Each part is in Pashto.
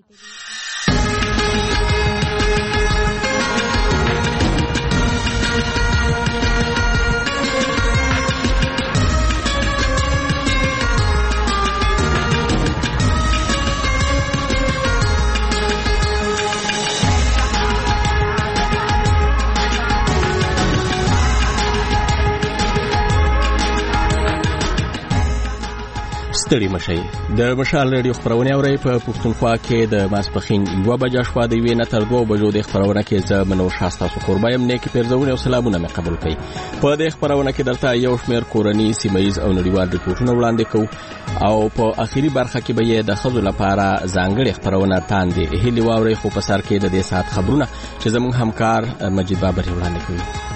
ستړي مشئ د مشال رادیو خبرونه اوري په پښتونخوا کې د ماسپخین 2 بجې شپه د وینې تر 2 بجو د خبرونه کې زه منور شاستا سو قربایم نیکی پیرزونه او سلامونه مې قبول کړئ په دې خبرونه کې درته یو شمېر کورنی سیمایز او نړیوال ریپورتونه وړاندې کوو او په اخیری برخه کې به د خزو لپاره ځانګړي خبرونه تاندې هلي واوري خو په سر کې د دې سات خبرونه چې زموږ همکار مجید بابر وړاندې کوي.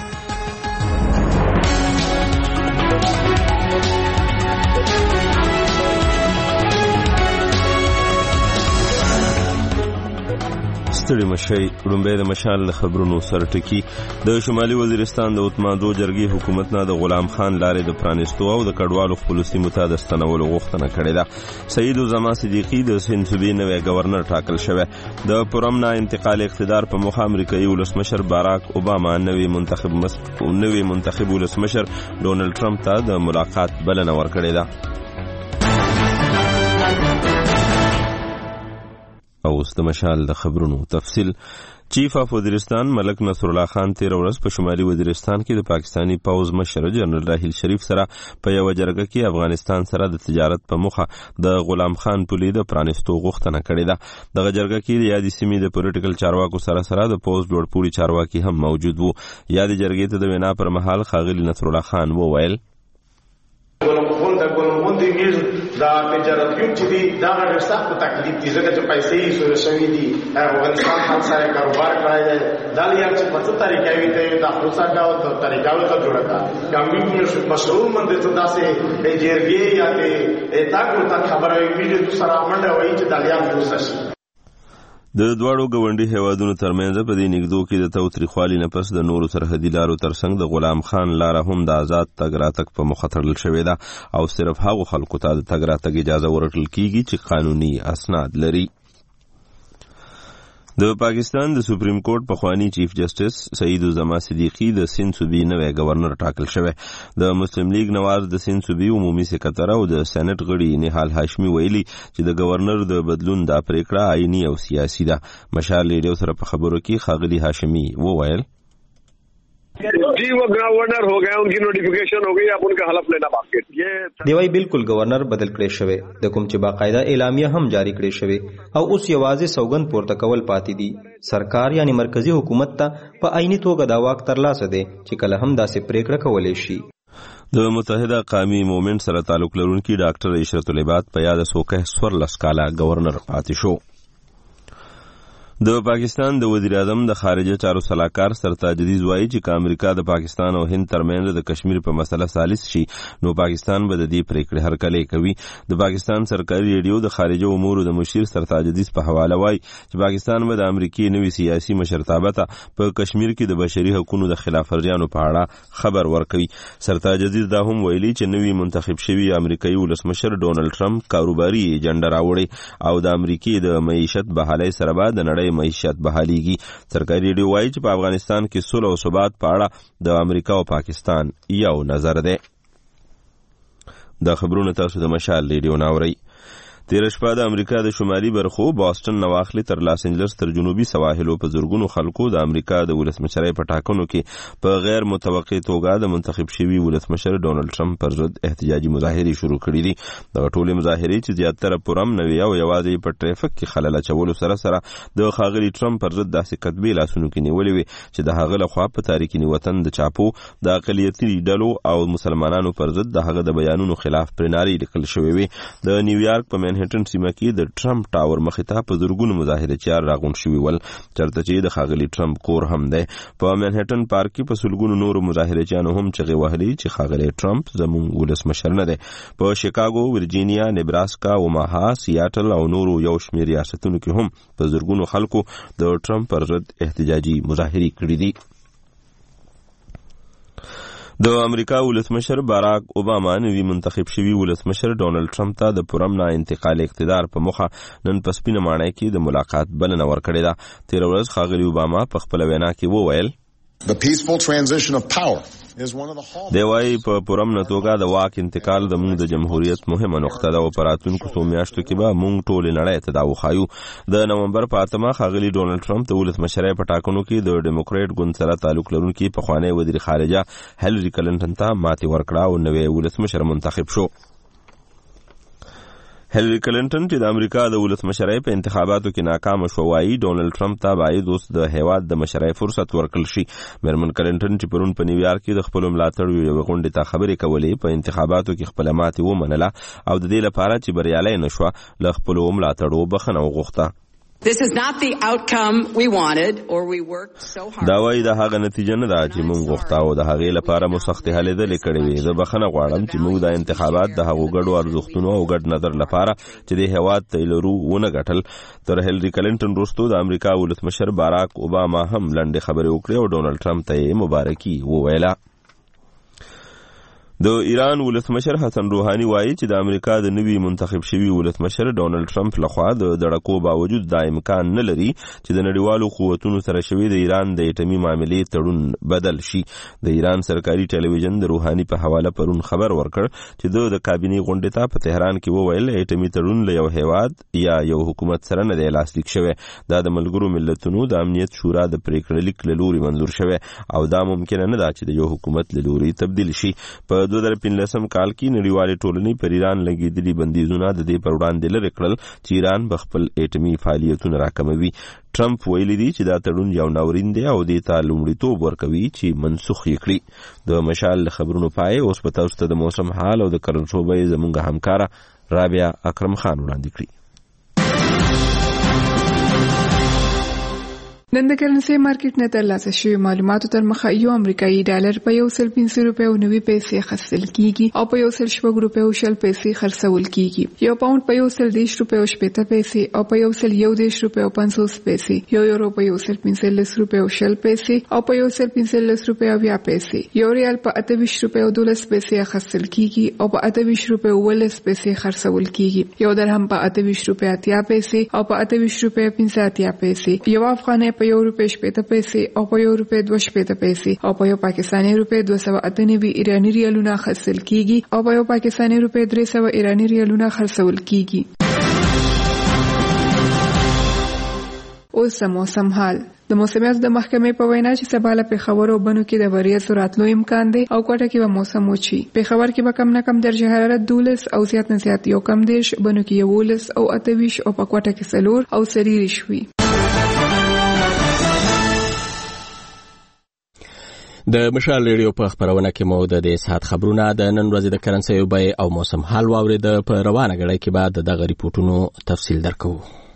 ستړي مشئ لومبه د مشال خبرونو سره ټکی د شمالي وزیرستان د اتمادو جرګې حکومت نه د غلام خان لارې د پرانستو او د کډوالو خپل سیمو ته د ستنولو غوښتنه کړې ده. سید الزما صدیقی د سند صوبې نوی گورنر ټاکل شوی. د پرم نه انتقال اقتدار په مخ امریکایي ولسمشر باراک اوباما نوی منتخب ولسمشر ډونلډ ټرمپ ته د ملاقات بلنه ورکړې ده. او د مشال د خبرونو تفصیل. چیف اف وزیرستان ملک نصر الله خان تیر ورځ په شمالي وزیرستان کې د پاکستانی پوز مشر جنرال راحیل شریف سره په یو جرګه کې افغانستان سره د تجارت په مخه د غلام خان پولې د پرانستو غوښتنه کړې ده. دغه جرګه کې د یادې سیمې د پولیټیکل چارواکو سره د پوز لوړپوړي چارواکي هم موجود وو. یادې جرګې ته د وینا پر مهال ښاغلي نصر الله خان وویل دا تجارتیون چې دي دا غږ سخت تکلیف دي ځکه چې پیسې یې سره شوي دي افغانستان خلک سره کاروبار کړی دی دا لیا چې په څه طریقه وي ته د خپلسا ډول طریقه ته جوړه کا ګامي مشهور مند ته داسې جرګې یا ته تا کو تا خبره وي چې سره منډه وایي چې د لیا جوړ شي. د دواړو ګوندي هیوادونو ترمنځ په دې نږدو کې د توتریخوالي نه پس د نورو سرحدي لارو ترڅنګ د غلام خان لاره هم د آزاد تګ راتګ په مخه تړل شوې ده او صرف هغو خلکو ته د تګ راتګ اجازه ورکړل کیږي چې قانوني اسناد لري. د پاکستان د سپریم کورټ پخوانی چیف جسټس سید الزما صدیقی د سند صوبې نوی گورنر ټاکل شوی. د مسلم لیگ نواز د سند صوبې عمومي سکرټر او د سېنات غړي نهال هاشمي ویلي چې د گورنر د بدلون د پریکړه آئینی او سیاسي ده. مشال ریډیو سره په خبرو کې ښاغلي هاشمي وویل जी वो गवर्नर हो गए, उनकी नोटिफिकेशन हो गई, अब उनका हलफ लेना बाकी है. ये دیوای بالکل گورنر بدل کړی شوی د کوم چې باقاعده اعلامیه هم جاری کړی شوی او اوس یوازې سوګند پورته کول پاتې دي. سرکار یعنی مرکزی حکومت ته په عیني توګه دا واک ترلاسه دی چې کله هم داسې پریکړه کولای شي. د متحده قومي مومنټ سره تعلق لرونکي ډاکټر عشرت العباد په یاد سوکه 14 کاله گورنر پاتې شو. د پاکستان د وزیر اعظم د خارجه چارو سلاکار سرتاج عزیز وایي چې امریکا د پاکستان او هند ترمنځ د کشمیر په مسله سالس شي نو پاکستان به د دې پریکړې هرکلی کوي. د پاکستان سرکاري ریډیو د خارجه امور د مشیر سرتاج عزیز په حواله وایي چې پاکستان به د امریکای نوي سیاسي مشرتابه ته په کشمیر کې د بشري حقوقو د خلاف ورزیانو په اړه خبر ورکوي. سرتاج عزیز دا هم ویلي چې نوي منتخب شوی امریکایي ولسمشر ډونلډ ټرمپ کاروباري ایجنډا راوړي او د امریکای د معیشت بحالۍ سره به د نړۍ معیشت بحالیږي. سرکاري ریډیو وایي چې په افغانستان کې صلح او ثبات په اړه د امریکا او پاکستان یو نظر دی. د خبرونو تاسو د مشال ریډیو ناوري. تیر شپه د امریکا د شمالي برخو بوسټن نواخلی تر لاس انجلس تر جنوبي سواحلو په زرګونو خلکو د امریکا د ولسمشرۍ په ټاکنو کې په غیر متوقع توګه د منتخب شوي ولسمشر ډونلډ ټرمپ پر ضد احتجاجي مظاهرې شروع کړي دي. د ټولې مظاهرې چې زیاتره پرم نوي او یوازې په ټریفک کې خلل اچولو سره د ښاغلي ټرمپ پر ضد داسې کتبې لاسونو کې نیولې وي چې د هغه لخوا په تاریخي وطن د چاپو د اقلیتي ډلو او مسلمانانو پر ضد د هغه د بیانونو خلاف پرناري لیکل شوی وي. د نیویارک په منهټن سیمه کې د ټرمپ ټاور مخې ته په زرګونو مظاهرچیان راغونډ شوي ول چرته چې د ښاغلي ټرمپ کور هم دی. په منهټن پارک کې په سلګونو نورو مظاهرچیانو هم چغې وهلې چې ښاغلی ټرمپ زموږ ولسمشر نه دی. په شیکاګو، ورجینیا، نیبراسکا، اوماها، سیاټل او نورو یو شمېر ریاستونو کې هم په زرګونو خلکو د ټرمپ پر ضد احتجاجي مظاهرې کړې دي. د امریکا ولسمشر باراک اوباما نوی منتخب شوی ولسمشر ډونالد ټرمپ ته د پرم نه انتقال اقتدار په مخه نن په سپینه ماڼۍ کې د ملاقات بلنه ورکړې ده. تیر ورځ ښاغلي اوباما په خپل وینا کې وویل The peaceful transition of power is one of the hallmarks. دی وايي په پرم نه توګه د واک انتقال د موږ د جمهوریت مهمه نقطه ده او په راتلونکو څو میاشتو کې به موږ ټولې نړۍ ته دا وښایو. د نومبر په 8 ښاغلي ډونالد ټرمپ د ولسمشرۍ په ټاکنو کې د ډیموکریټ ګوند سره تعلق لرونکي پخوانی وزیر خارجه هیلري کلنټن ته ماتې ورکړه او نوی ولسمشر منتخب شو. هیلري کلنټن چې د امریکا د ولسمشرۍ په انتخاباتو کې ناکام شو وايي ډونالد ټرمپ ته باید اوس د هیواد د مشرۍ فرصت ورکړل شي. میرمن کلنټن چې پرون په نیویارک کې د خپل ملاتړو یو غونډې ته خبرې کولې په انتخاباتو کې خپل ماتې ومنله او د دې لپاره چې بریالۍ نشوه له خپل ملاتړو بخښنه وغوښته. This is not the outcome we wanted or we worked so hard. دا وايي د هغه نتیجه نه ده چې موږ غوښته او د هغې لپاره مو سختې هلې ځلې کړې وې. زه بخښنه غواړم چې موږ دا انتخابات د هغو ګډو ارزښتونو او ګډ نظر لپاره چې د هېواد ته یې لرو ونه ګټل. تر هیلري کلنټن وروسته د امریکا ولسمشر باراک اوباما هم لنډې خبرې وکړې او ډونالد ټرمپ ته یې مبارکي وویله. د ایران ولسمشر حسن روحانی وایي چې د امریکا د نوي منتخب شوي ولسمشر ډونالد ټرمپ لخوا د دړکو باوجود دا امکان نه لري چې د نړیوالو قوتونو سره شوي د ایران د اټومي معاملې تړون بدل شي. د ایران سرکاري ټلویزیون د روحانی په حواله پرون خبر ورکړ چې د کابینې غونډې ته په تهران کې وویل اټومي تړون له یو هیواد یا یو حکومت سره نه دی لاسلیک شوی. دا د ملګرو ملتونو د امنیت شورا د پریکړې لیک له لوري منظور شوی او دا ممکنه نه ده چې د یو حکومت له لوري تبدیل شي. په 2015 کال کې نړیوالې ټولنې پر ایران لګېدلي بندیزونه د دې پر وړاندې لرې کړل چې ایران به خپل اټومي فعالیتونه راکموي. ټرمپ ویلي دی چې دا تړون یو ناورین دی او دې ته لومړیتوب ورکوي چې منسوخ یې کړي. د مشال خبرونو پای اوس په تاسو ته د موسم حال او د کرنټوبې زموږ همکاره رابعه اکرم خان وړاندې کړي. نن د کرنسي مارکیټ نه ترلاسه شوي معلوماتو تر مخه یو امریکایي ډالر په 150 روپیو 90 پیسې خرڅل کیږي او په 160 روپیو 60 پیسې خرڅول کیږي. یو پاوند په 110 روپیو 70 پیسې او په 110 روپیو 50 پیسې. یو یورو په 115 روپیو 60 پیسې او په 115 روپیو 20 پیسې. یو ریال په 28 روپیو 12 پیسې خرڅل کیږي او په 28 روپیو 12 پیسې خرڅول کیږي. یو درهم په 28 روپیو 80 پیسې او په 28 روپیو 50 پیسې. یو افغانۍ په 1 روپیه 70 پیسې او په 1 روپیه 2 پیسې او په یو پاکستاني روپیه 298 ایرانی ریالونه خرڅل کیږي او په یو پاکستاني روپیه 300 ایرانی ریالونه خرڅول کیږي. اوس موسم حال. د موسمیات د محکمې په وینا چې سبا له پېښور او بنو کې د وریځو راتلو امکان دی او کوټه کې به موسم وچی. پېښور کې به کم نه کم درجه حرارت 12 او زیات نه زیات 11 بنو کې 11 او 28 او په کوټه کې 4 او سریری شوي. د مشال ریډیو په خبرونه کې مو د دې ساعت خبرونه د نن ورځې د کرنسي بیې او موسم حال واورید. په روانه غړۍ کې بعد د ریپورتونو تفصیل درکو.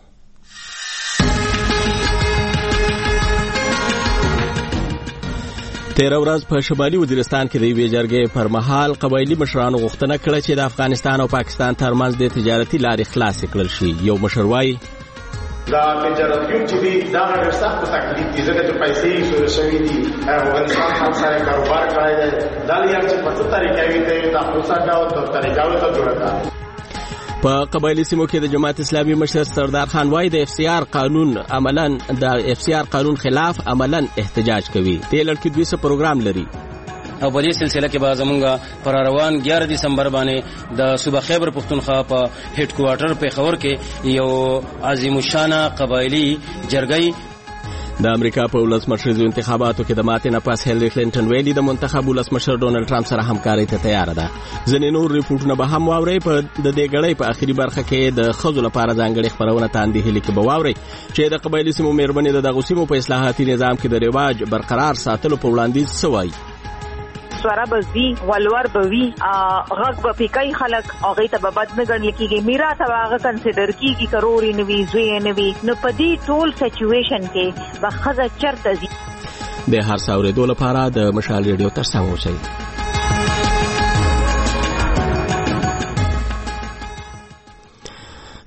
تیر ورځ په شمالي وزیرستان کې د یوې جرګې پر مهال قبایلي مشرانو غوښتنه کړې چې د افغانستان او پاکستان ترمنځ د تجارتي لارې خلاصې کړل شي. یو مشر وایي دا تجارتیون چې دي دا ډېر سخت تکلیف دي ځکه چې پیسې یې سوره شوي دي. افغانستان خلک سره کاروبار کړی دی. دا یار چې په څه طریقه وي ته دا خوساګاو ته طریقاو ته جوړه ده. په قبایلي سیمو کې د جماعت اسلامي مشر سردار خان وایي د اف سی آر قانون خلاف عملاً احتجاج کوي. دې لړ کې 200 پروګرام لري او په دې سلسله کې به زمونږ پر روان 11 دسمبر باندې د صوبه خیبر پختونخوا په هډ کوارټر پېښور کې یو عظیم الشان قبایلی جرګې د امریکا په ولسمشریزو انتخاباتو کې د ماتې نه پس هیلري کلنټن ویلي د منتخب ولسمشر ډونالد ټرمپ سره همکارۍ ته تیار ده. ځینې نور ریپورټونه به هم واورئ. په د دې غړۍ په اخري برخه کې د ښځو لپاره ځانګړې خپرونه تاندې هلي کې به واورئ چې د قبایلي سیمو مېرمنې د دغو سیمو په اصلاحاتي نظام کې د رواج برقرار ساتلو په وړاندیز څه وایي. سواره به وي ولور به وي غږ به پکای خلک هغه ته به بد نه ګڼل کېږي. میراث به هغه کنسیډر کېږي کروري نه وي زوی نه وي. نو په دې ټول سچویشن کې به ښځه چرته ځي. د هر څه اورېدو لپاره د مشال ریډیو ترڅنګ اوسئ.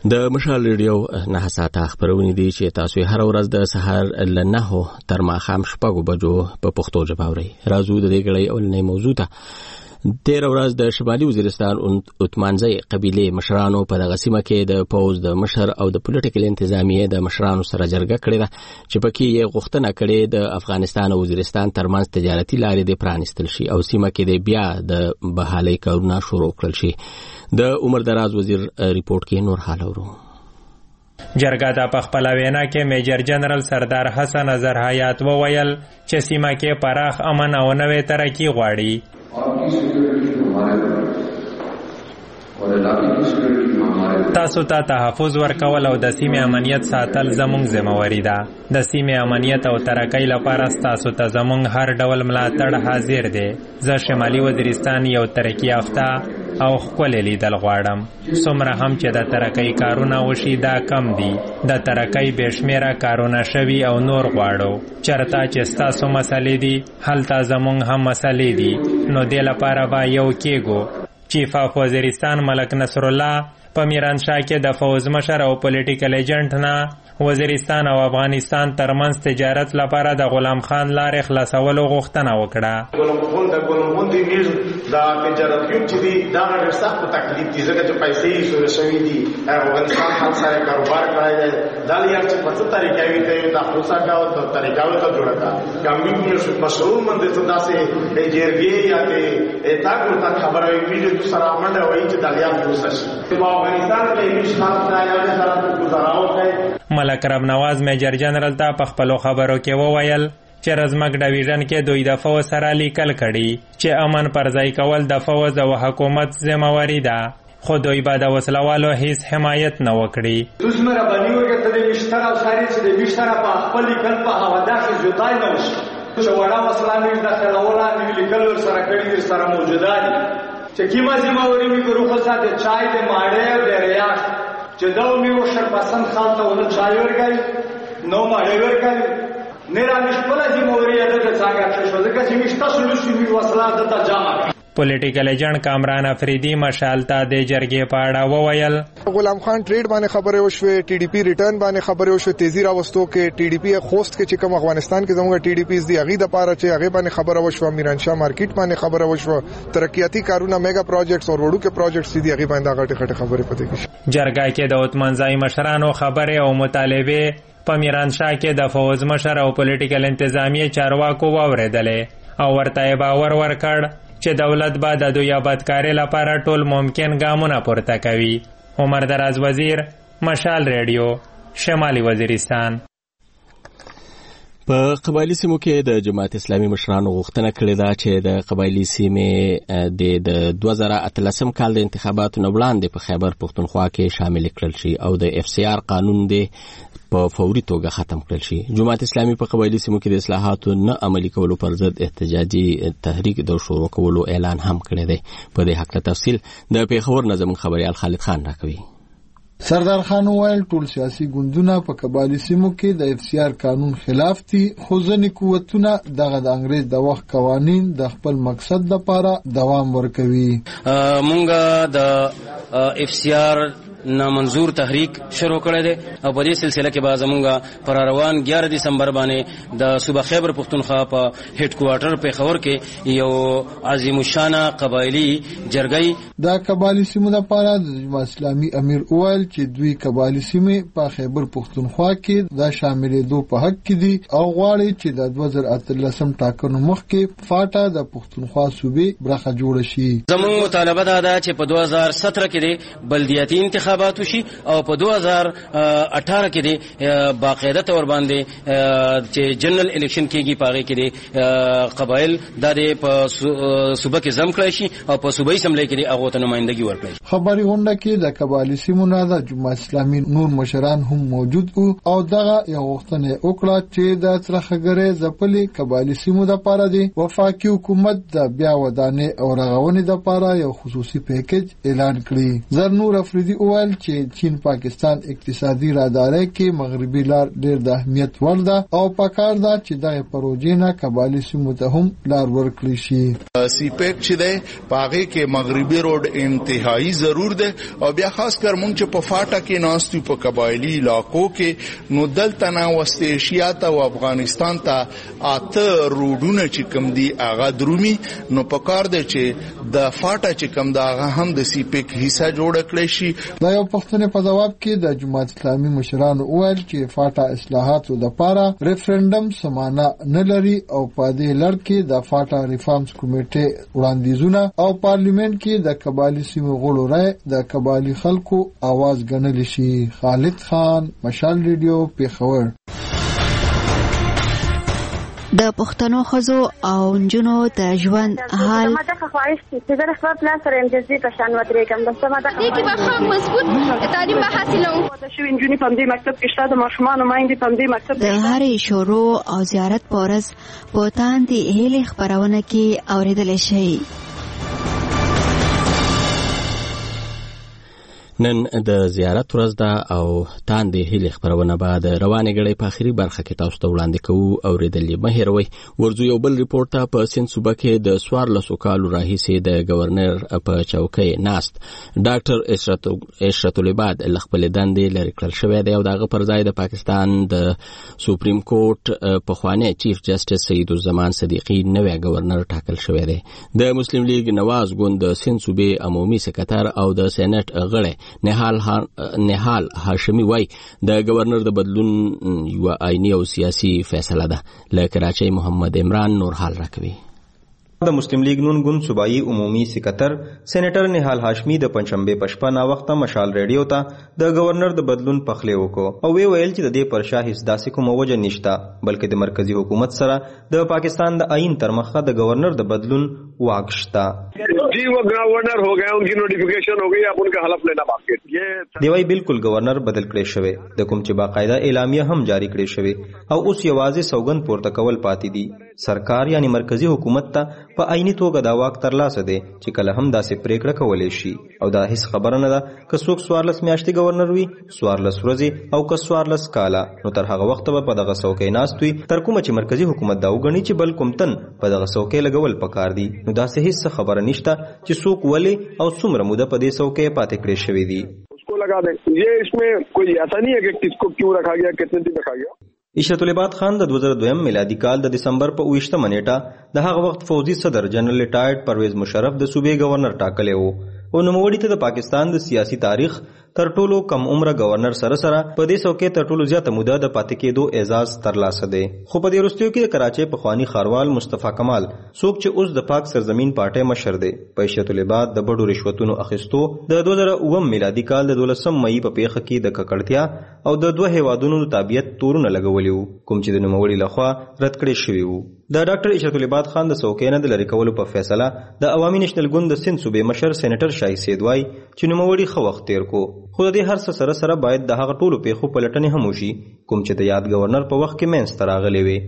د مشال ریډیو 9 ساعته خبرونه دي چې تاسو هر ورځ د سحر ل 9 تر ماښام 6 بجو په پښتو ژبه اورئ. راځو د دې غړي اولنې موضوع ته. 13 ورځ د شمالي وزیرستان عثمانزی قبيله مشرانو په دغه سیمه کې د پوز د مشر او د پولیټیکل انتظامیه د مشرانو سره جرګه کړې ده چې پکې یې غوښتنه کړې د افغانستان او وزیرستان ترمنځ تجارتي لارې د پرانستل شي او سیمه کې د بیا د بحالي کارونه شروع کړل شي. د عمر دراز وزیر ریپورت کې نور حال اورو. جرګه د پخپل وینا کې میجر جنرال سردار حسن اظهر حیات وویل چې سیمه کې پراخ امن او نوې ترقی غواړي. تاسو ته تحفظ ورکول او د سیمې امنیت ساتل زموږ ذمہواری ده. د سیمې امنیت او ترقۍ لپاره تاسو ته زموږ هر ډول ملاتړ حاضر دی. زه شمالي وزیرستان یو ترقی یافته او ښکلی لیدل غواړم. څومره هم چې د ترقۍ کارونه وشي دا کم دي. د ترقۍ بېشمېره کارونه شوي او نور غواړو. چېرته چې ستاسو مسلې دي هلته زموږ هم مسلې دي. نو دې لپاره به یو کېږو. چیف اف وزیرستان ملک نصر الله په میرانشاه کې د فوز مشر او پولیټیکل ایجنټ نه وزیرستان او افغانستان ترمنځ تجارت لپاره د غلام خان لارې خلاصولو غوښتنه وکړه. ګولمبون دی میز دا تجارت یو چې دی دا ډېر سخت تکلیف دي ځکه چې پیسې یې سره شوي دي. افغانستان خلک سره کاروبار کړی دی. دا لار چې په څه طریقه وي ته دا خلاصه کا او طریقه ته جوړه کا کمی مشهور مند ته داسې جرګې یا ته تا کومه خبره وي چې سره منډه وایي چې دا لار جوړه شي. په افغانستان کې هیڅ خاص نه سره گزارو کوي. ملک رب نواز میجر جنرال ته په خپلو خبرو کې وویل چې رزمک ډویژن کې دوی د فوج سره لیکل کړي چې امن پر ځای کول د فوج او حکومت ذمہواری ده، خو دوی به د وسلوالو هیڅ حمایت نه وکړي. دوسمه را باندې وګورئ ته د مشتر او ساري چې د مشتر په خپل لیکل په هواده کې جوړای نه وشي. چې وړا مسلمانې د خلولا د لیکل سره کړي سره موجوده دي چې کیما ذمہواری می ګرو خو ساته چای د ماړې او د ریاض چې دا میو شر پسند خالته ول چای ورګای نو ماړې ورګای نه را مشپله ذمہواری ده څنګه چې شو ځکه چې مشته سولوشن می وسلا د جامه. پولیټیکل ایجنټ کامران افریدی مشال ته د جرګې په اړه وویل غلام خان ټریډ باندې خبره وشوه، ټي ډي پی ریټرن باندې خبره وشوه، تیزی راوستو کې ټي ډي پی خوست کې چې کوم افغانستان کې زموږ ټي ډي پی دی هغه د پاره چې هغه باندې خبره وشوه، میرانشاه مارکیټ باندې خبره وشوه، ترقیاتی کارونه میگا پروجیکټس او وړو کې پروجیکټس دي هغه باندې غټه خبره پته کیږي. جرګه کې د عثمانزی مشرانو خبره او مطالبه په میرانشاه کې د فوز مشر او پولیټیکل انتظامیه چارواکو واوریدلې او ورته باور ورکړ چې دولت به د دوی آبادکارۍ لپاره ټول ممکن ګامونه پورته کوي. عمر دراز وزیر، مشال ریډیو، شمالي وزیرستان. په قبایلی سیمو کې د جماعت اسلامي مشرانو غوښتنه کړې ده چې د قبایلی سیمې د 2013 کال د انتخاباتو نه وړاندې په خیبر پښتونخوا کې شامل کړل شي او د اف سی آر قانون دی په فوري توګه ختم کړل شي. جماعت اسلامي په قبایلی سیمو کې د اصلاحاتو نه عملي کولو پر ضد احتجاجي تحریک د شروع کولو اعلان هم کړی دی. په دې حق تفصیل د پیښور نظم خبريال خالد خان راکوي. سردار خان وویل ټول سیاسي ګوندونه په قبایلی سیمو کې د اف سی آر قانون خلاف دي، خو ځینې قوتونه دغه د انګریز د وخت قوانین د خپل مقصد لپاره دوام ورکوي. مونږه د اف سی آر نامنظور تحریک شروع کړی دی او په دې سلسله کې به زمونږ پر روان 11 دسمبر باندې د صوبه خیبر پښتونخوا په هډ کوارټر پیښور کې یو عظیم الشانه قبایلی جرګی د قبایلی سیمو لپاره د جماعت اسلامي امیر وویل چې دوی قبایلی سیمې په خیبر پښتونخوا کې د شاملېدو په حق کې دي او غواړي چې د 2013 ټاکنو مخکې فاټا د پښتونخوا صوبې برخه جوړه شي. زموږ مطالبه ده چې په 2017 کې د بلدیاتي انتخابات وشي او په 2018 کې د باقاعده تور باندې چې جنرال الیکشن کېږي پاره کې د قبایل د په صوبه کې زم کړی شي او په صوبایي سملې کې د هغه ته نمائندګي ورکړي. خبري غونډه کې د قبایلی سیمو نه د جماعت اسلامي نور مشران هم موجود وو او دغه یو غوښتنه وکړه چې د څرخګرې ځپلې قبایلی سیمو د پاره دی وفاقي حکومت د بیا ودانې او رغونې د پاره یو خصوصي پیکیج اعلان کړي. زرنور افریدي وویل چې چین پاکستان اقتصادي رادارۍ کې مغربي لار ډېر د اهمیت وړ ده او پکار ده چې دغه پروژې نه قبایلي سیمو ته هم لار ورکړي شي. سی پیک چې دی پاغه کې مغربي روډ انتهایی ضرور ده او بیا خاص کر مونږ چې په فاټا کې ناستو په قبایلي علاقو کې نو دلته نه وست ایشیا ته او افغانستان ته اته روډونه چې کم دي هغه درومي نو پکار ده چې د فاټا چې کم دا هغه هم د سی پیک حصہ جوړ کړی شي. دا یو پښتنه په جواب کې د جماعت اسلامي مشرانو وویل چې فاټا اصلاحاتو لپاره ریفرندم سمانه نه لري او په دې لړ کې د فاټا ریفارمز کمیټه وړاندیزونه او پارلیمنت کې د قبایلي سیمو غړو رائے د قبایلي خلکو आवाज ګڼل شي. خالد خان، مشال ریډیو، پیښور. د پښتنو ښځو او نجونو د ژوند حال ما ته خواهش چې د خپل پلان سره امتیازي په شان ودرېږم بس ما ته دې کې به هم مضبوط تعلیم به حاصلوم. د شو انجونی په دې مکتب کې شته د ماشومان مایندې په دې مکتب د هرې شروع او زیارت پورز په تاندې هلي خبرونه کې اوریدل شي. نن د زیارت ورځ ده او تاندې هیلې خبرونه به د روانې غړې په اخري برخه کې تاسو ته وړاندې کوو. اوریدلې مه هېروئ. ورځو یو بل ریپورټ ته په سند صوبه کې د 14 کالو راهیسې د گورنر په چوکۍ ناست ډاکټر اشرت العباد له خپلې دندې لرې کړل شوی دی او د هغه پر ځای د پاکستان د سپریم کورټ پخوانی چیف جسټس سید الزمان صدیقي نوی گورنر ټاکل شوی دی. د مسلم لیگ نواز ګوند د سند صوبې عمومي سکرټر او د سېنات غړی نهال هاشمی وای د گورنر د بدلون یو آئینی او سیاسي فیصله ده. له کراچۍ محمد عمران نور حال راکوي. د مسلم لیگ نون ګوند صوبایي عمومي سکرټر سېنیټر نهال هاشمی د پنځشنبه په شپه نا وخت مشال ریډیو ته د گورنر د بدلون پخلی وکړو او ویل چې د دې پر شاه هیڅ داسې کوم وجه نشته بلکې د مرکزی حکومت سره د پاکستان د آئین تر مخه د گورنر د بدلون واک شته. جی وہ گورنر ہو گئے ان کی نوٹیفیکیشن ہو گئی اب ان کا حلف لینا باقی ہے. دی وای بالکل گورنر بدل کړی شوی د کوم چې باقاعده اعلامیه هم جاری کړی شوی او اوس یوازې سوګند پورته کول پاتې دي. سرکار یعنی مرکزی حکومت ته په آئینی توګه دا واک ترلاسه دی چې کله هم داسې پریکړه کولای شي او دا هیڅ خبره نه ده که څوک 14 میاشتې گورنر وي 14 ورځې او که 14 کاله نو تر هغه وخت به په دغه څوکۍ ناست وي تر کومه چې مرکزی حکومت دا وګڼي چې بل کوم تن په دغه څوکۍ لګول پکار دي. نو داسې هیڅ خبره نشته چې څوک ولې او څومره موده په دې څوکۍ پاتې کړی شوی دی. لگا دیں یہ اس میں کوئی ایسا نہیں ہے کہ کس کو کیوں رکھا گیا کتنے دن رکھا گیا. اشرت العباد خان د 2002 میلادي کال د دسمبر په 28 نیټه د هغه وخت فوجي صدر جنرال ریټایرډ پرویز مشرف د صوبې گورنر ټاکلی وو او نوموړي ته د پاکستان د سیاسي تاریخ تر ټولو کم عمره گورنر سره په دې څوکۍ تر ټولو زیاته موده د پاتې کېدو اعزاز ترلاسه دی. خو په دې وروستیو کې د کراچۍ پخوانی ښاروال مصطفی کمال څوک چې اوس د پاک سرزمین پارټۍ مشر دی په اشرت العباد د بډو رشوتونو اخیستو د 2009 میلادي کال د 12 مئی په پیښه کې د ککړتیا او د دوه هیوادونو د تابعیت تورونه لګولي وو کوم چې د نوموړي لخوا رد کړی شوی وو. د ډاکټر اشرت العباد خان د څوکۍ نه د لرې کولو په فیصله د عوامي نېشنل ګوند د سند صوبې مشر سېنیټر شاهي سید وای چې نوموړي ښه وخت تیر کو خو د دې هر څه سره باید د هغه ټولو پیښو پلټنې هم وشي کوم چې د یاد گورنر په وخت کې منځته راغلي وي.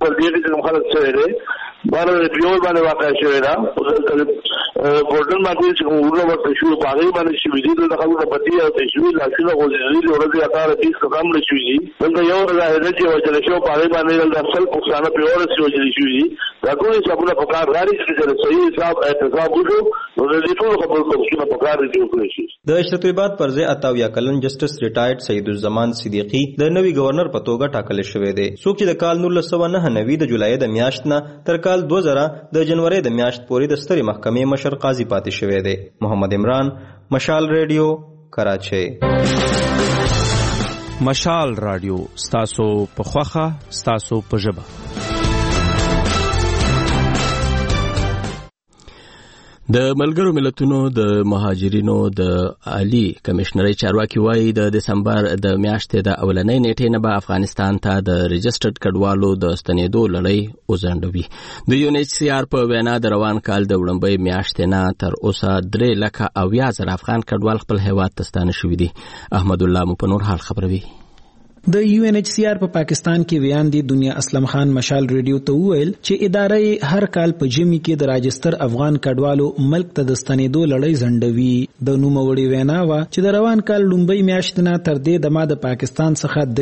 باندې پیول باندې واقع شوی دا پورټل باندې چې موږ ورته شو باغې باندې شو دي د خلکو په دې او تشویق لاسونه غوځېږي ورته اکار 30 کم لشي دغه یو راځي چې وجل شو باغې باندې د اصل پښتانه په اور سره وجل شي دا ټول څه په کار غاري چې صحیح حساب احتساب وشو نو د دې ټول خبرو په کار جوړ کړی شي. د اشرت العباد پر ځای 28 کلن جسټس ریټایرډ سید الزمان صدیقي د نوي گورنر په توګه ټاکل شوی دی څوک چې د کال 1999 د جولای د میاشت نه تر کال 2000 د جنوري د میاشت پورې د سترې محکمې مشر قاضي پاتې شوی دی. محمد عمران، مشال ریډیو، کراچۍ. مشال رادیو ستاسو په خوخه ستاسو په ژبه. د ملګرو ملتونو د مهاجرینو د عالی کمشنري چارواکي وایي د دسمبر د میاشتې د اولنۍ نیټې نه به افغانستان ته د رجسټرډ کډوالو د ستنېدو لړۍ وځنډوي. د UNHCR په وینا د روان کال د وړاندې میاشتې نه تر اوسه 3,80,000 افغان کډوال خپل هیواد ته ستانه شوي دي. احمد الله مو په نور حال خبروي. د یو ان ایچ سی آر په پاکستان کې ویاندې دنیا اسلم خان مشال ریډیو ته وویل چې ادارې هر کال په جمی کې د راجستر افغان کډوالو ملک ته د ستنېدو لړۍ ځنډوي. د نوموړي وینا وه چې د روان کال لومبۍ میاشت نه تر دې دمه د پاکستان څخه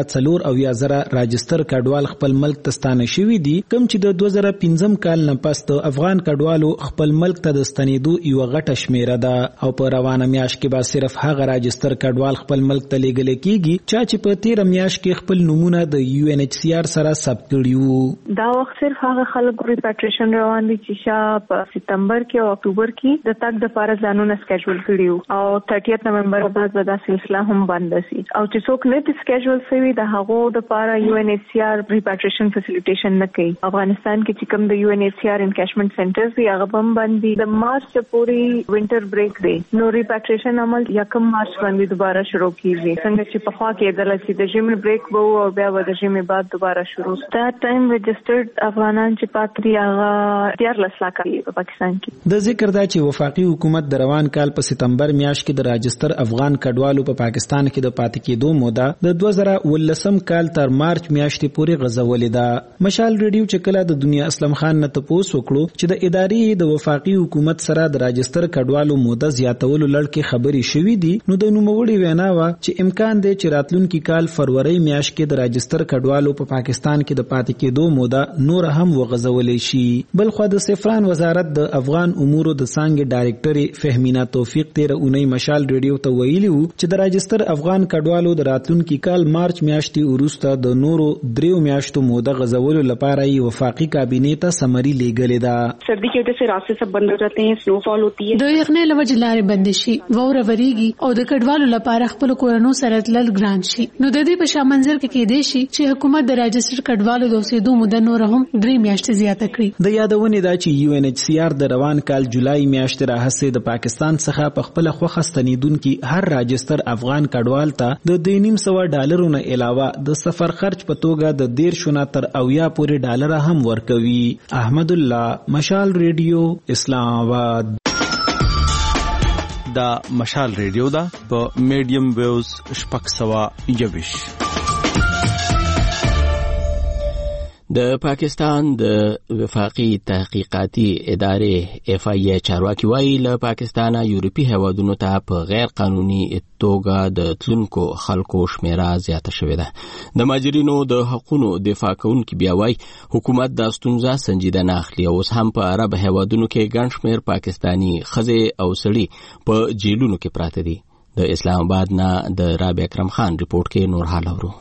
3,04,000 راجستر کډوال خپل ملک ته ستانه شوي دي، کوم چې د 2015 کال نه پس د افغان کډوالو خپل ملک ته د ستنېدو یوه غټه شمیره ده او په روانه میاشت کې به صرف هغه راجستر کډوال خپل ملک ته لیږلی کیږي چې په تیره میاشت کې خپل نومونه د یو ان ایچ سی آر سره ثبت کړي وو. دا وخت صرف هغه خلک ریپاټریشن روان دي چې په سپتمبر کې او اکتوبر کې د تګ دپاره ځانونه سکیجول کړي وو او 30 نومبر بعد به دا سلسله هم بند شي او چې څوک نه دي سکیجول شوي د هغو دپاره یو ان ایچ سی آر ریپاټریشن فیسیلیټیشن نه کوي. افغانستان کې چې کوم د یو ان ایچ سی آر انکیشمنٹ سنټرز دي هغه هم بند دي. د مارچ پورې وینټر بریک دی نو ریپاټریشن عمل 1 مارچ باندې دوباره شروع کیږي څنګه چې په خوا کې د ژمي بریک به او بیا به د ژمي بعد دوباره شروع. دا ټایم رجسټرډ افغانان چې پاتري هغه 13 لک په پاکستان کې. د ذکر دا چې وفاقي حکومت د روان کال په سپتمبر میاشت کې د راجستر افغان کډوالو په پاکستان کې د پاتې کېدو موده د 2019 کال تر مارچ میاشتې پورې غځولې ده. مشال ریډیو چې کله د دنیا اسلم خان نه تپوس وکړو چې د ادارې د وفاقي حکومت سره د راجستر کډوالو موده زیاتولو لړ کې خبرې شوې دي نو د نوموړي وینا وه چې امکان دی چې راتلونکي کال فروری میاشت کې د راجستر کډوالو په پاکستان کې د پاتې کېدو موده نور هم وغځولی شي. بلخوا د سفران وزارت د افغان امورو د څانګې ډایرکټرې فهمینا توفیق تیره اونۍ مشال ریډیو ته ویلي وو چې د راجستر افغان کډوالو د راتلونکي کال مارچ میاشتې وروسته د نورو 3 میاشتو موده غځولو لپاره یې وفاقي کابینې ته سمري لیږلې ده. سردی کی وجہ سے راستے سب بند ہو جاتے ہیں، سنو فال ہوتی ہے، د یخنۍ له وجې لارې بندې شي، واوره وریږي او د کډوالو لپاره خپل کورونو سره تلل ګران شي. نو د دې په شا منظر کې کېدای شي چې حکومت د راجستر کډوالو د اوسېدو موده نور هم 3 میاشتې زیاته کړي. د یادونې دا چې یو ان ایچ سی آر د روان کال جولای میاشتې راهیسې د پاکستان څخه په خپله خوښه ستنېدونکي هر راجستر افغان کډوال ته د $2.5 نه علاوه د سفر خرچ په توګه د 10 نه تر 80 پورې هم ورکوي. احمد الله، مشال ریډیو، اسلام آباد. دا مشال ریډیو دا په میډیم ویوز 621. د پاکستان د وفاقي تحقیقاتي ادارې اف آی ای چارواکي وایي له پاکستانه یورپي هیوادونو ته په غیر قانوني توګه د تلونکو خلکو شمیره زیاته شوې ده. د مهاجرینو د حقونو دفاع کوونکي بیا وایي حکومت دا ستونزه سنجیده نه اخلي. اوس هم په عرب هیوادونو کې ګڼ شمېر پاکستاني ښځې او سړي په جیلونو کې پراته دي. د اسلام آباد نه د رابع اکرم خان رپورټ کې نور حال اورو.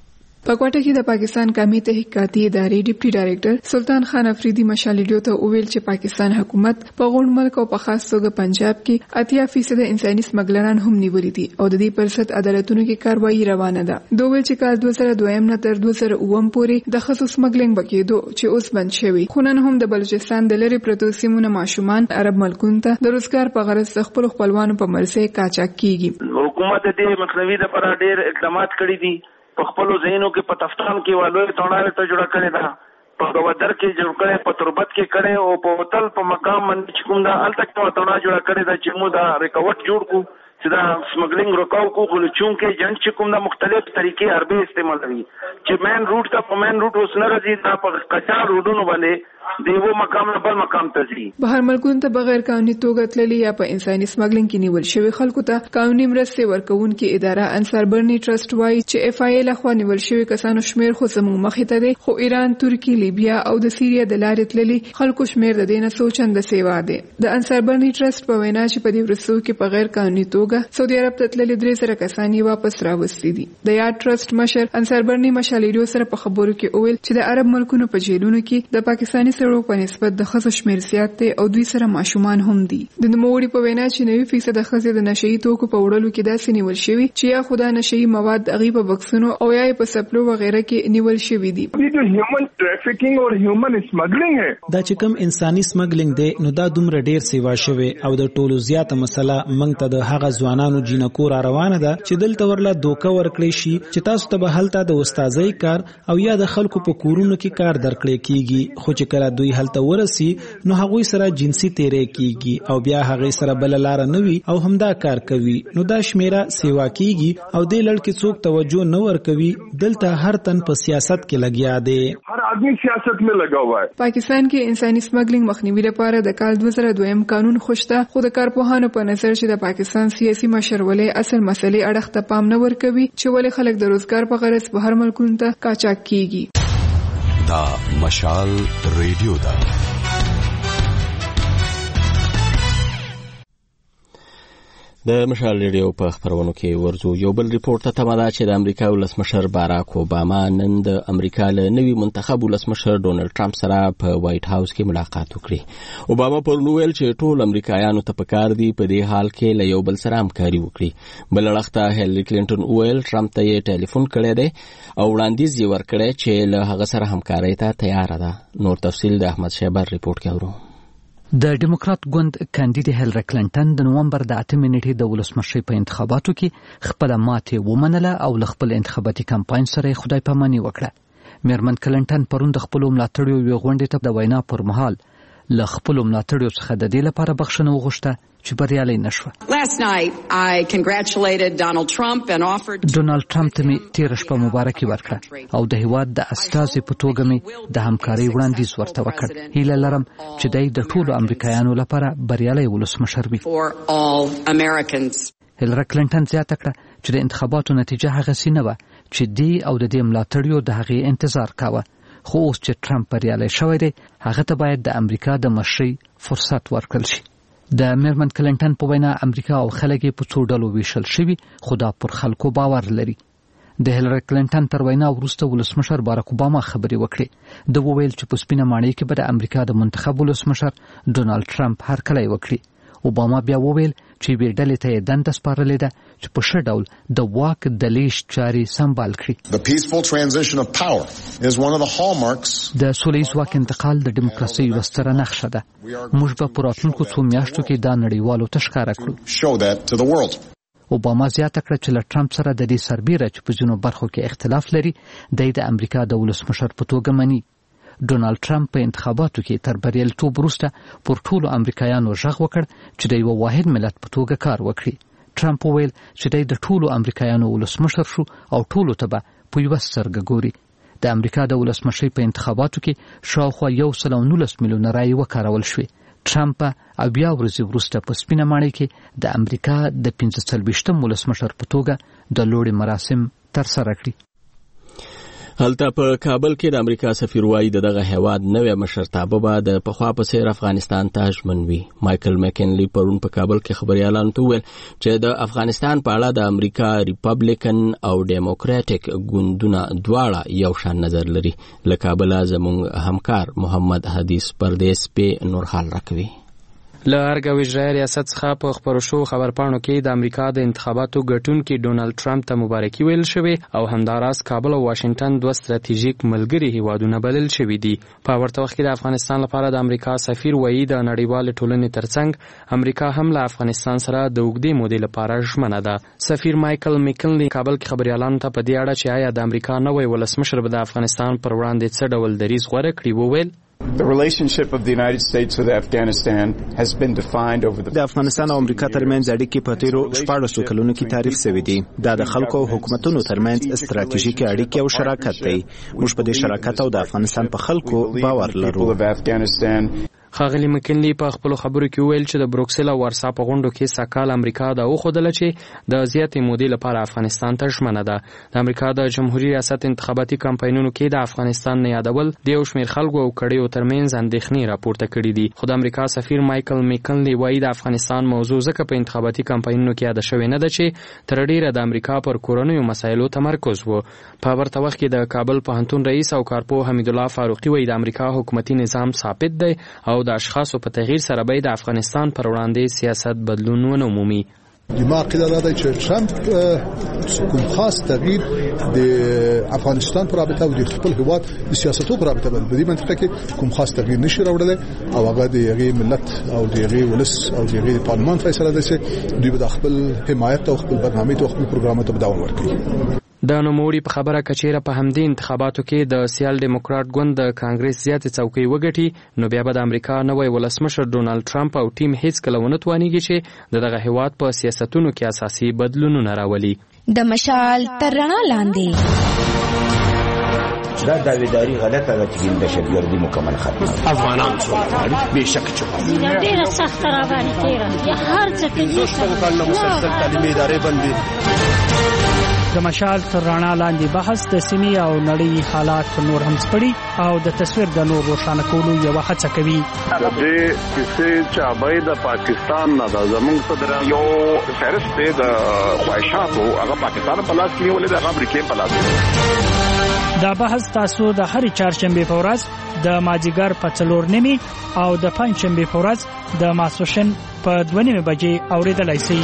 په کوټه کې د پاکستان قومي تحقیقاتي ادارې ډیپټي ډایریکټر سلطان خان افریدي مشال ریډیو ته وویل چې پاکستان حکومت په غونډ ملک او په خاص توګه پنجاب کې 80% انساني سمګلران هم نیولي دي او د دې پر ضد عدالتونو کې کاروایي روانه ده. دوی ویل چې کال 2002 نه تر 2009 پورې د ښځو سمګلینګ بکیدو چې اوس بند شوی، خو نن هم د بلوچستان د لرې پرتو سیمونو ماشومان عرب ملکونو ته د روزګار په غرض د خپلو خپلوانو په مرسته قاچاق کیږي. حکومت دې مخنیوي لپاره ډېر اقدامات کړي دي. په خپلو ځایونو کې په تفتان کې والوی تړاو ته جوړه کړې ده، په گودر کې جوړ کړې، په تربت کې کړې او په وتل په مقام باندې چې کوم دا الته کې تړاو جوړه کړې ده چې موږ دا ریکاوټ جوړ کو چې دا سمګلینګ رکاو کو خو چون کې جنټ چې کوم دا مختلف طریقې عربي استعمالوي چې مین روټ ته په مین روټ اوس نه راځي، دا په کچا روډونو باندې دیو مقام نه بل مقام ته ځي. بهر ملکونو ته بغیر قانوني توګه تللي یا په انساني سمګلینګ کې نیول شوی خلکو ته قانوني مرستې ورکوونکې اداره انصار برني ټرست وایي چې اف آی ای لخوا نیول شوی کسانو شمیر خو زموږ مخې ته دی، خو ایران، ترکی، لیبیا او د سیریا د لارې تللي خلکو شمیر د دې نه څو چنده سیوا دی. د انصار برني ټرست په وینا چې په دې وروستیو کې په غیر قانوني توګه سعودي عرب ته تللي 300 کسان یې واپس راوستي دي. د یاد ټرست مشر انصار برني مشال ریډیو سره په خبرو کې وویل چې د عرب ملکونو په جیلونو کې د پاکستاني سړو په نسبت د ښځو شمیر زیات دی او دوی سره ماشومان هم دي. د نوموړي په وینا چې 90% ښځې د نشهیي توکو په وړلو کې داسې نیول شوي چې یا خو دا نشهیي مواد هغې په بکسونو او یا په سپلو وغیره کې نیول شوي دي. دا چې کوم انساني سمګلینګ دی نو دا دومره ډیر سیوا شوی او د ټولو زیاته مسله موږ ته د هغه ځوانانو جینکو را روانه ده چې دلته ورله دوکه ورکړی شي چې تاسو ته به هلته د استادۍ کار او یا د خلکو په کورونو کې کار درکړی کیږي، خو چې کله لپاره دوی هلته ورسي نو هغوی سره جنسي تیرې کیږي او بیا هغه سره بل لار نه وي او همدا کار کوي نو دا شمیره سیوا کیږي او د لړ کې څوک توجه نه ور کوي دلته هر تن په سیاست کې لګیا دی هر آدمی سیاست میں لگا ہوا ہے پاکستان کې انساني سمګلینګ مخنیوي لپاره د کال 2002 قانون خوشته خو د کارپوهانو په نظر چې د پاکستان سیاسي مشرولې اصل مسلې اړخ ته پام نه ورکوي چې ولې خلک د روزګار په غرض بهر ملکونو ته قاچاق کیږي دا مشال ریډیو دا د مشال ریډیو په خبرونو کې ورزو یو بل ریپورت ته تمه ده چې د امریکا ولسمشر باراک اوباما نن د امریکا له نوي منتخب ولسمشر ډونالد ټرمپ سره په وایټ هاوس کې ملاقات وکړي. اوباما پرون ویل چې ټول امریکایانو ته پکار دي په دې حال کې له یو بل سره همکاري وکړي. بل اړخ هیلری کلینټن ویل ټرمپ ته یې ټلیفون کړی دی او وړاندیز یې ورکړی چې له هغه سره همکارۍ ته تیار ده. نور تفصیل د احمد شیبر ریپورت کې اورو. د ډیموکرات ګوند کاندید هیلری کلینټن د نومبر د 8 نیټې د ولسمشرۍ په انتخاباتو کې خپل ماتې ومنله او ل خپل انتخاباتي کمپاین سره خدای پاماني وکړه. میرمن کلینټن پرون د خپل ملاتړیو یو غونډې ته د وینا پر مهال ل خپل ملاتړیو څخه د دې لپاره بخښنه وغوښته چې بریالي نشوه. ډونالد ټرمپ ته مې تیر شپه مبارکي ورکړه او د هیواد د استازي په توګه مې د همکارۍ وړاندیز ورته وکړ. هیله لرم چې د ټولو امریکایانو لپاره بریالي ولسمشر وي. هیلری کلینټن زیاته کړه چې د انتخاباتو نتیجه هغسې نه وه چې دی او د دې ملاتړیو د هغې انتظار کاوه. خو اوس چې ټرمپ بریالي شوی دی هغه ته باید د امریکا د مشرۍ فرصت ورکړل شي. د میرمن کلینټن په وینا امریکا او خلک په څو ډلو ویشل شوي خو دا پر خلکو باور لري. د هیلری کلینټن تر وینا وروسته ولسمشر باراک اوباما خبرې وکړې. د وویل چې په سپینه ماڼۍ کې به د امریکا د منتخب ولسمشر ډونالد ټرمپ هرکلی وکړي. اوباما بیا وویل چې یوې ډلې ته یې دنده سپارلې ده چې په ښه ډول د واک د لیږد چارې سمبال کړي. د سولیز واک انتقال د ډیموکراسۍ یوه ستره نښه ده. موږ به په راتلونکو څو میاشتو کې دا نړیوالو ته ښکاره کړو. اوباما زیاته کړه چې له ټرمپ سره د دې سربیره چې په ځینو برخو کې اختلاف لري دی د امریکا د ولسمشر په توګه مني. ډونالد ټرمپ په انتخاباتو کې تر بریالیتوب وروسته پر ټولو امریکایانو غږ وکړ چې د یو واحد ملت په توګه کار وکړي. ټرمپ وویل چې دی د ټولو امریکایانو ولسمشر شو او ټولو ته به په یوه سترګه ګوري. د امریکا د ولسمشرۍ په انتخاباتو کې شاوخوا 119 میلیونه رایې وکارول شوې. ټرمپ بیا ورځې وروسته په سپینه ماڼۍ کې د امریکا د 45م ولسمشر په توګه د لوړې مراسم ترسره کړي. هلته په کابل کې د امریکا سفیر وایي دغه هیواد نوې مشرتابه به د پخوا په څیر افغانستان ته ژمن وي. مایکل مکنلی پرون په کابل کې خبريالانو ته وویل چې د افغانستان په اړه د امریکا ریپبلیکن او ډیموکراټیک ګوندونه دواړه یو شان نظر لري. له کابل زموږ همکار محمد حدیث پردیس په نور حال راکوي. له ارګ اجرایي ریاست څخه په خبرو شو خبرپاڼو کې د امریکا د انتخاباتو ګټونکي ډونالد ټرمپ ته مبارکي ویل شوې او همداراز کابل او واشنگټن دوه ستراتیژیک ملګري هیوادونه بلل شوي دي. په ورته وخت کې د افغانستان لپاره د امریکا سفیر وایي د نړیوال ټولنې ترڅنګ امریکا هم له افغانستان سره د اوږدې مودې لپاره ژمنه ده. سفیر مایکل مکنلی کابل کې خبريالانو ته په دې اړه چې آیا د امریکا نوی ولسمشر به د افغانستان پر وړاندې څه ډول دریځ غوره کړي وویل. The relationship of the United States with Afghanistan has been defined over the افغانستان او امریکا ترمنځ اړیکې په تیرو 14 کلونو کې تعریف شوې دي. دا د خلکو او حکومتونو ترمنځ استراتیژیکي اړیکې او شراکت دی. موږ په دې شراکت او د افغانستان په خلکو باور لرو. ښاغلي مکنلی په خپل خبرو کې ویل چې د بروکسل او ورسا په غونډو کې ساکال امریکا دا وښودله چې د زیاتې مودې لپاره افغانستان ته ژمنه ده. د امریکا د جمهوریت ریاست انتخاباتي کمپاینونو کې د افغانستان نه یادول د یو شمېر خلکو او کړیو ترمنځ اندېښنې راپورته کړي دي. خو د امریکا سفیر مایکل مکنلی وایي د افغانستان موضوع ځکه په انتخاباتي کمپاینونو کې یاده شوې نه ده چې تر ډیره د امریکا پر کورنیو مسایلو تمرکز و. په ورته وخت کې د کابل پوهنتون رئیس او کارپوه حمید الله فاروقي وایي د امریکا حکومتي نظام ثابت دی او د اشخاصو په تغییر سره به د افغانستان پر وړاندې سیاست بدلون ونه مومي. ما عقیده ده چې ټرمپ کوم خاص تغییر د افغانستان پر رابطه او د خپل هیواد د سیاستو پر رابطه باندې په دې منطقه کې کوم خاص تغییر نشي راوړل او هغه د یغې ملت او د یغې ولس او د یغې پارلمان فیصله ده چې دوی به د خپل حمایت او خپل برنامه او خپل پروګرام ته دوام ورکړي. د نوموړي په خبره کچېره په همدې انتخاباتو کې د سیال ډیموکرات ګوند د کانګرس زیاتې څوکۍ وګټي نو بیا به د امریکا نوی ولسمشر ډونالد ټرمپ او ټیم هیڅ کله ونه توانیږي چې دغه هیواد په سیاستونو کې اساسي بدلونونه راولي. د مشال تر رڼا لاندې دا داویداری غلطه ده چې دهشتګردي مکمل ختمه افغانان څومره بېشکه چې ډېره سخته راباندې تېره یا هر څه کوي مسلسل تعلیمي ادارې بندې. د مشال تر رڼا لاندې بحث د سیمې او نړۍ حالات نور هم سپړي او د تصویر د نور روښانه کولو یو هڅه کوي. د دې کیسې چابې د پاکستان نه د زمونږ صدر یو فهرست دی د خواهشاتو هغه پاکستان په لاس کې نیولې د امریکا په لاس. دا بحث تاسو د هرې چهارشنبې په ورځ د مازیګر په 4:30 او د پنځشنبې په ورځ د ماسپښین په 2:30 بجې اوریدلای شئ.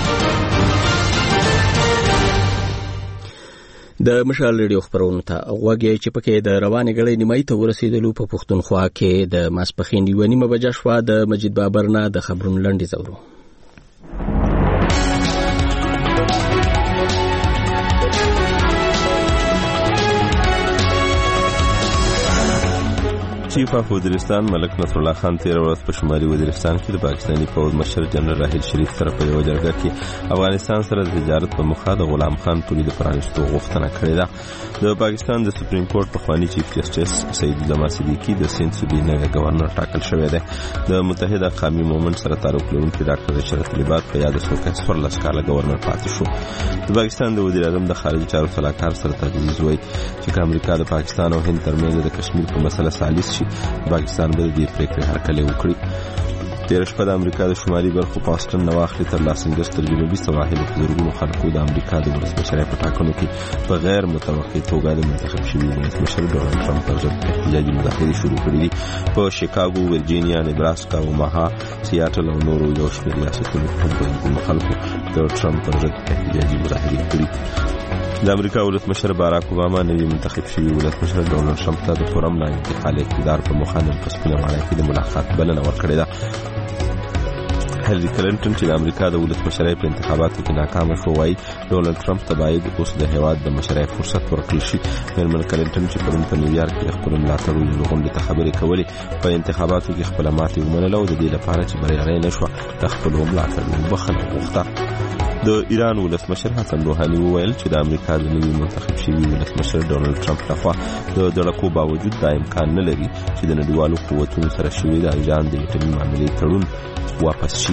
د مشال ریډیو خبرونه ته غوږی چې پکې د روانې غړې نیمای ته ورسېدلو په پښتونخوا کې د ماسپښین 1:30 بجې شو د مجید بابر نه د خبرونو لنډي زورو. چیف اف وزیرستان ملک نصر الله خان تیر ورځ په شمالي وزیرستان کې د پاکستاني پوځ مشر جنرال راحیل شریف سره په یو جرګه کې افغانستان سره د تجارت په مخه د غلام خان پولي د پرانیستو غوښتنه کړې ده. د پاکستان د سپریم کورټ پخوانی چیف جسټس سید زما صدیقی د سند صوبې نوی گورنر ټاکل شوی دی. د متحده قومي مومنت سره تعلق لرونکي ډاکټر اشرف طلبات په یاد څوکۍ 14 کاله گورنر پاتې شو. د پاکستان د وزیر اعظم د خارجي چارو سلاکار سره تجویز وای چې امریکا د پاکستان او هند ترمنځ د کشمیر په مسله سالس شي پاکستان به د پریکړې هرکلی وکړي. تیر شپه د امریکا د شمالي برخو پاستن نواخلي تر لاس انګلس تر جنوبي سواحل په زرګونو خلکو د امریکا د ولسمشر په ټاکنو کې په غیر متوقع توګه د منتخب شوي ولسمشر ډونالد ټرمپ پر ضد احتجاجي مظاهرې شروع کړې دي. په شیکاګو، ورجینیا، نیبراسکا، اوماها، سیاتل او نورو یو شمېر ریاستونو کې هم په خلکو د ټرمپ پر ضد احتجاجي مظاهرې کړې. د امریکا ولسمشر باراک اوباما نوی منتخب شوی ولسمشر ډونالد ټرمپ ته د پرم لا انتقال اقتدار په مخالف قسمه باندې کې د ملاقات بلنه ورکړې ده. هیلری کلینټن چې د امریکا د ولسمشرۍ په انتخاباتو کې ناکام شو وایي ډونالد ټرمپ ته باید اوس د هیواد د مشرۍ فرصت ورکړل شي. میرمن کلینټن چې پرون په نیویارک کې خپل ملاتړو یو غونډه ته خبرې کولې په انتخاباتو کې خپل ماتې ومنله او د دې لپاره چې بریالۍ نشوه د خپل ملاتړو بخښنه وغوښته. د ایران ولسمشر حسن روحاني وویل چې د امریکا د نوي منتخب شوي ولسمشر ډونالد ټرمپ لخوا د دړکو باوجود دا امکان نه لري چې د نړیوالو قوتونو سره شوي د ایران د اټومي معاملې تړون واپس شي.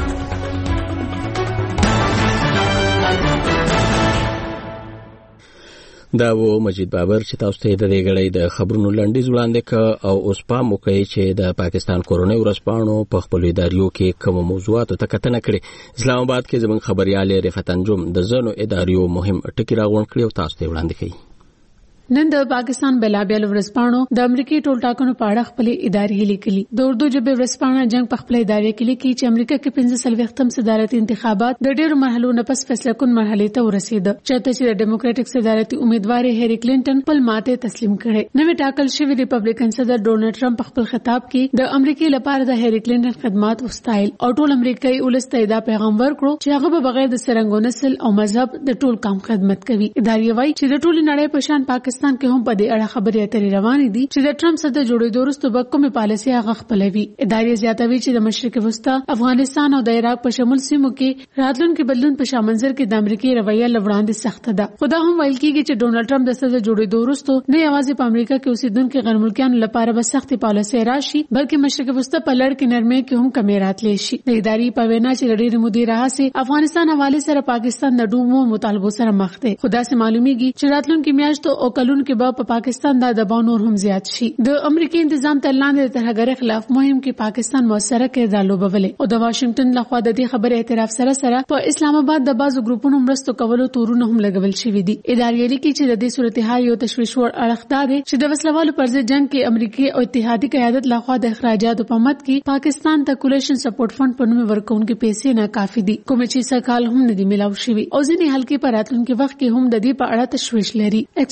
دا و مجید بابر چې تاسو ته د دې غړې د خبرونو لنډیز وړاندې ک او اوس پام وکړئ چې د پاکستان کورونی ورځپاڼو په خپل اداریو کې کوم موضوعاتو ته کتنه کړې. اسلام آباد کې زموږ خبريال رفعت انجم د زنو اداریو مهم ټکی راغونډ کړی او تاسو ته وړاندې کړي. نن د پاکستان بلابل ورځپاڼو د امریکای ټول ټاکنو په اړه خپل ادارې لیکلي. د اردو ژبې ورځپاڼه جنگ په خپل ادارې کې لیکي چې امریکا کې 15 صدارتي انتخابات د ډېرو مرحلو نه پس فیصله کون مرحله ته ورسېده چې د ډیموکراټک صدارتي امیدوار هیری کلینټن خپل ماته تسلیم کړي. نوې ټاکل شوی ریپبلیکن صدر ډونالد ټرمپ خپل خطاب کې د امریکای لپاره د هیری کلینټن خدمات وستایل او ټول امریکایي ولست ته دا پیغام ورکړو چې هغه بغیر د سرنګو نسل او مذهب د ټول کام خدمت کوي. ادارې وايي چې د ټول نړۍ په شان پاکستان کې هم په دې اړه خبرې اترې روانې دي چې د ټرمپ سره د جوړېدو وروسته به کومه پالیسي هغه خپلوي. ادارې زیاتوي چې د مشرق وسطا، افغانستان او د عراق په شمول سیمو کې راتلونکي بدلون په شامنځر کې د امریکای رویه لوړاندې سخت ده. خدا هم ویل کیږي چې ډونالد ټرمپ د سره د جوړېدو وروسته نه یوازې په امریکا کې اوسیدونکو غیر ملکیانو لپاره به سختي پالیسي راشي بلکې مشرق وسطا په لړ کې نرمۍ کې هم کمی راتلی شي. د ادارې په وینا چې ډېر مودې راهسي افغانستان حواله سره پاکستان د دومو مطالبو سره مخ دی. خدا سي معلومیږي چې راتلونکي میاشتو او کلونو کې به پاکستان د دباو نور هم زیات شي. د امریکای تنظیم تر لاندې د ترهګر خلاف مهم کې پاکستان موثره کردار لوبولې او د واشنگټن لخوا د دې خبرې اعتراف سره په اسلام آباد د بازو ګروپونو مرستو کولو تورونه هم لګول شوې دي. ادارې لیکي چې د دې صورتحال یو تشویش ور اړخدار دی چې د وسلوالو پر ضد جنگ کې امریکای او اتحادي قیادت لخوا د اخراجاتو په مد کې پاکستان ته کولیشن سپورټ فند په نوم ورکوونکو پیسې ناکافي دي کوم چې سکهال هم نه دي ملاو شوی او ځینې حلقې پر راتلونکي وخت کې هم د دې په اړه تشویش لري. ایکسپریس ورځ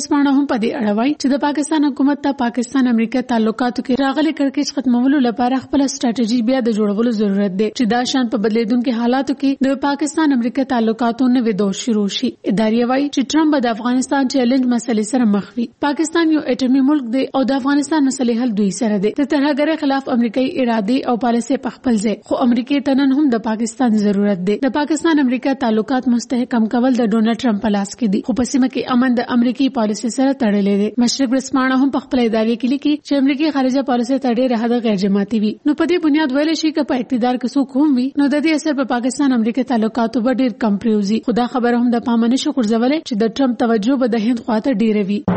ورځپاڼه هم په دې اړه وایي چې د پاکستان حکومت ته پاکستان امریکا تعلقاتو کې راغلي کړکېچ ختمولو لپاره خپل ستراتیژي بیا د جوړولو ضرورت دی چې دا شان په بدلیدونکو حالاتو کې د پاکستان امریکا تعلقاتو نوې دور شروع شي. ادارې وایي چې ټرمپ د افغانستان چیلنج مسلې سره مخ وي. پاکستان یو اټومي ملک دی او د افغانستان مسلې حل دوی سره دی. د ترهګرۍ خلاف امریکایي اراده او پالیسي په خپل ځای، خو امریکای ته نن هم د پاکستان ضرورت دی. د پاکستان امریکا تعلقات مستحکم کول د ډونلډ ټرمپ په لاس کې دي، خو په سیمه کې امن د امریکایي پالیسي سره تړلې دی. مشرق ورځپاڼه هم په خپل ادارې کې لیکي چې امریکایي خارجه پالیسي ته ډېر حد غیر جماعتي وي. نو په دې بنیاد ویل شي چې په اقتدار کې څوک هم وي نو د دې اثر په پاکستان امریکا تعلقاتو به ډېر کم پریوزي. خدا خبره هم د پامنه شو ګرځولې چې د ټرمپ توجه به د هند خواته ډېره وي.